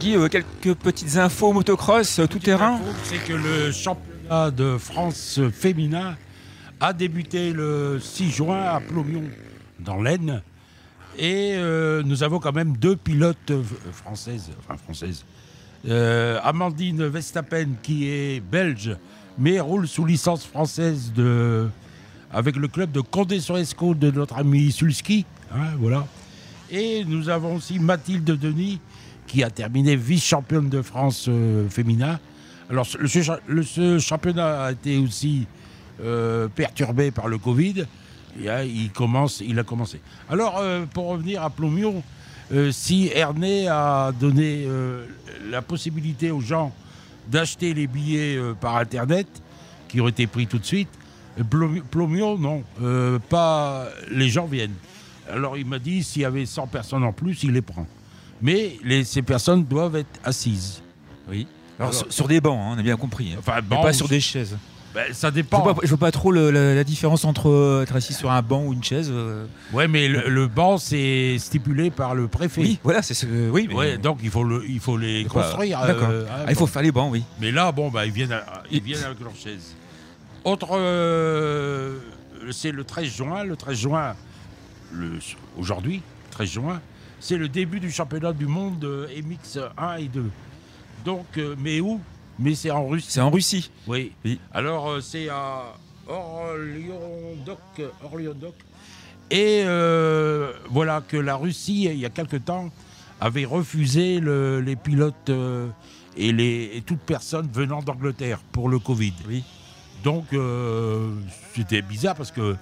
Guy, euh, quelques petites infos motocross, euh, tout terrain. C'est que le championnat de France féminin a débuté le six juin à Plomion, dans l'Aisne. Et euh, nous avons quand même deux pilotes euh, françaises, enfin françaises. Euh, Amandine Verstappen, qui est belge, mais roule sous licence française de, avec le club de Condé-sur-Escaut de notre ami Sulski. Hein, voilà. Et nous avons aussi Mathilde Denis, qui a terminé vice-championne de France euh, féminin. Alors, le, le, ce championnat a été aussi euh, perturbé par le Covid. Et, hein, il, commence, il a commencé. Alors, euh, pour revenir à Plomion, euh, si Ernée a donné euh, la possibilité aux gens d'acheter les billets euh, par Internet, qui ont été pris tout de suite, Plomion, non, euh, pas les gens viennent. Alors, il m'a dit, s'il y avait cent personnes en plus, il les prend. Mais les, ces personnes doivent être assises. Oui. Alors, Alors sur, sur des bancs, hein, on a bien compris. Hein. Enfin, banc, pas sur des chaises. Ben, ça dépend. Je vois pas, je vois pas trop le, la, la différence entre être assis sur un banc ou une chaise. Euh... Ouais, mais le, le banc, c'est stipulé par le préfet. Oui, voilà, c'est ce que. Oui, mais... ouais, donc il faut, le, il faut les D'accord. construire. D'accord. Euh, ah, il faut faire les bancs, oui. Mais là, bon, bah, ils viennent, à, ils viennent avec leurs chaises. Autre. Euh, c'est le treize juin. Le treize juin, le, aujourd'hui, treize juin, c'est le début du championnat du monde de M X un et deux. Donc, euh, mais où ? Mais c'est en Russie. C'est en Russie. Oui. oui. Alors, euh, c'est à Orléans-Doc. Orléans-Doc. Et euh, voilà que la Russie, il y a quelque temps, avait refusé le, les pilotes euh, et, les, et toute personne venant d'Angleterre pour le Covid. Oui. Donc, euh, c'était bizarre parce que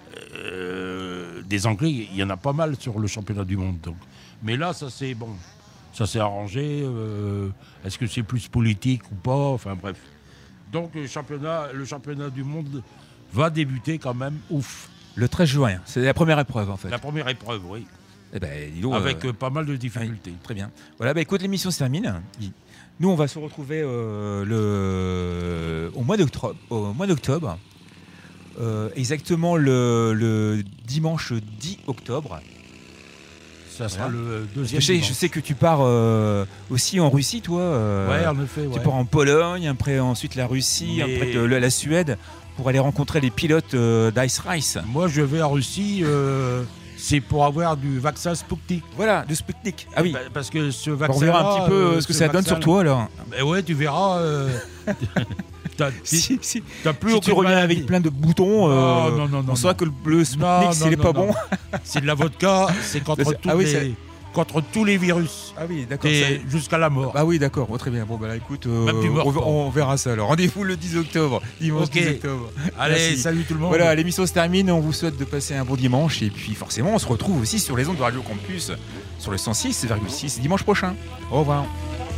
euh, des Anglais, il y en a pas mal sur le championnat du monde. Donc. Mais là, ça c'est bon. Ça s'est arrangé. Euh, est-ce que c'est plus politique ou pas ? Enfin bref. Donc le championnat, le championnat du monde va débuter quand même. Ouf. Le treize juin, c'est la première épreuve en fait. La première épreuve, oui. Eh ben, dis donc, avec euh... euh, pas mal de difficultés. Oui, très bien. Voilà, bah, écoute, l'émission se termine. Nous, on va se retrouver euh, le... au mois d'octobre. Au mois d'octobre. Euh, exactement le, le dimanche dix octobre. Ça sera voilà. le deuxième. Je sais, je sais que tu pars euh, aussi en Russie, toi. Euh, ouais, en effet. Ouais. Tu pars en Pologne, après ensuite la Russie, Mais... après de, la, la Suède, pour aller rencontrer les pilotes euh, d'Ice Race. Moi, je vais en Russie. Euh, c'est pour avoir du vaccin Sputnik. Voilà, de Sputnik. Ah oui. Bah, parce que ce vaccin. On verra un petit peu euh, ce que ce ça donne sur toi, alors. Bah ouais, tu verras. Euh... T'as, si, si. T'as plus si tu reviens maladie. Avec plein de boutons, non, euh, non, non, non, on saura que le, le Sputnik, c'est pas bon. C'est de la vodka, c'est contre, toutes ah oui, les, contre tous les virus. Ah oui, d'accord. Et jusqu'à la mort. Ah oui, d'accord. Oh, très bien. Bon, bah là, écoute, euh, on, on verra ça alors. Rendez-vous le dix octobre. Dimanche okay. dix octobre. Allez, merci. Salut tout le monde. Voilà, l'émission se termine. On vous souhaite de passer un bon dimanche. Et puis, forcément, on se retrouve aussi sur les ondes de Radio Campus, sur le cent six virgule six dimanche prochain. Au revoir.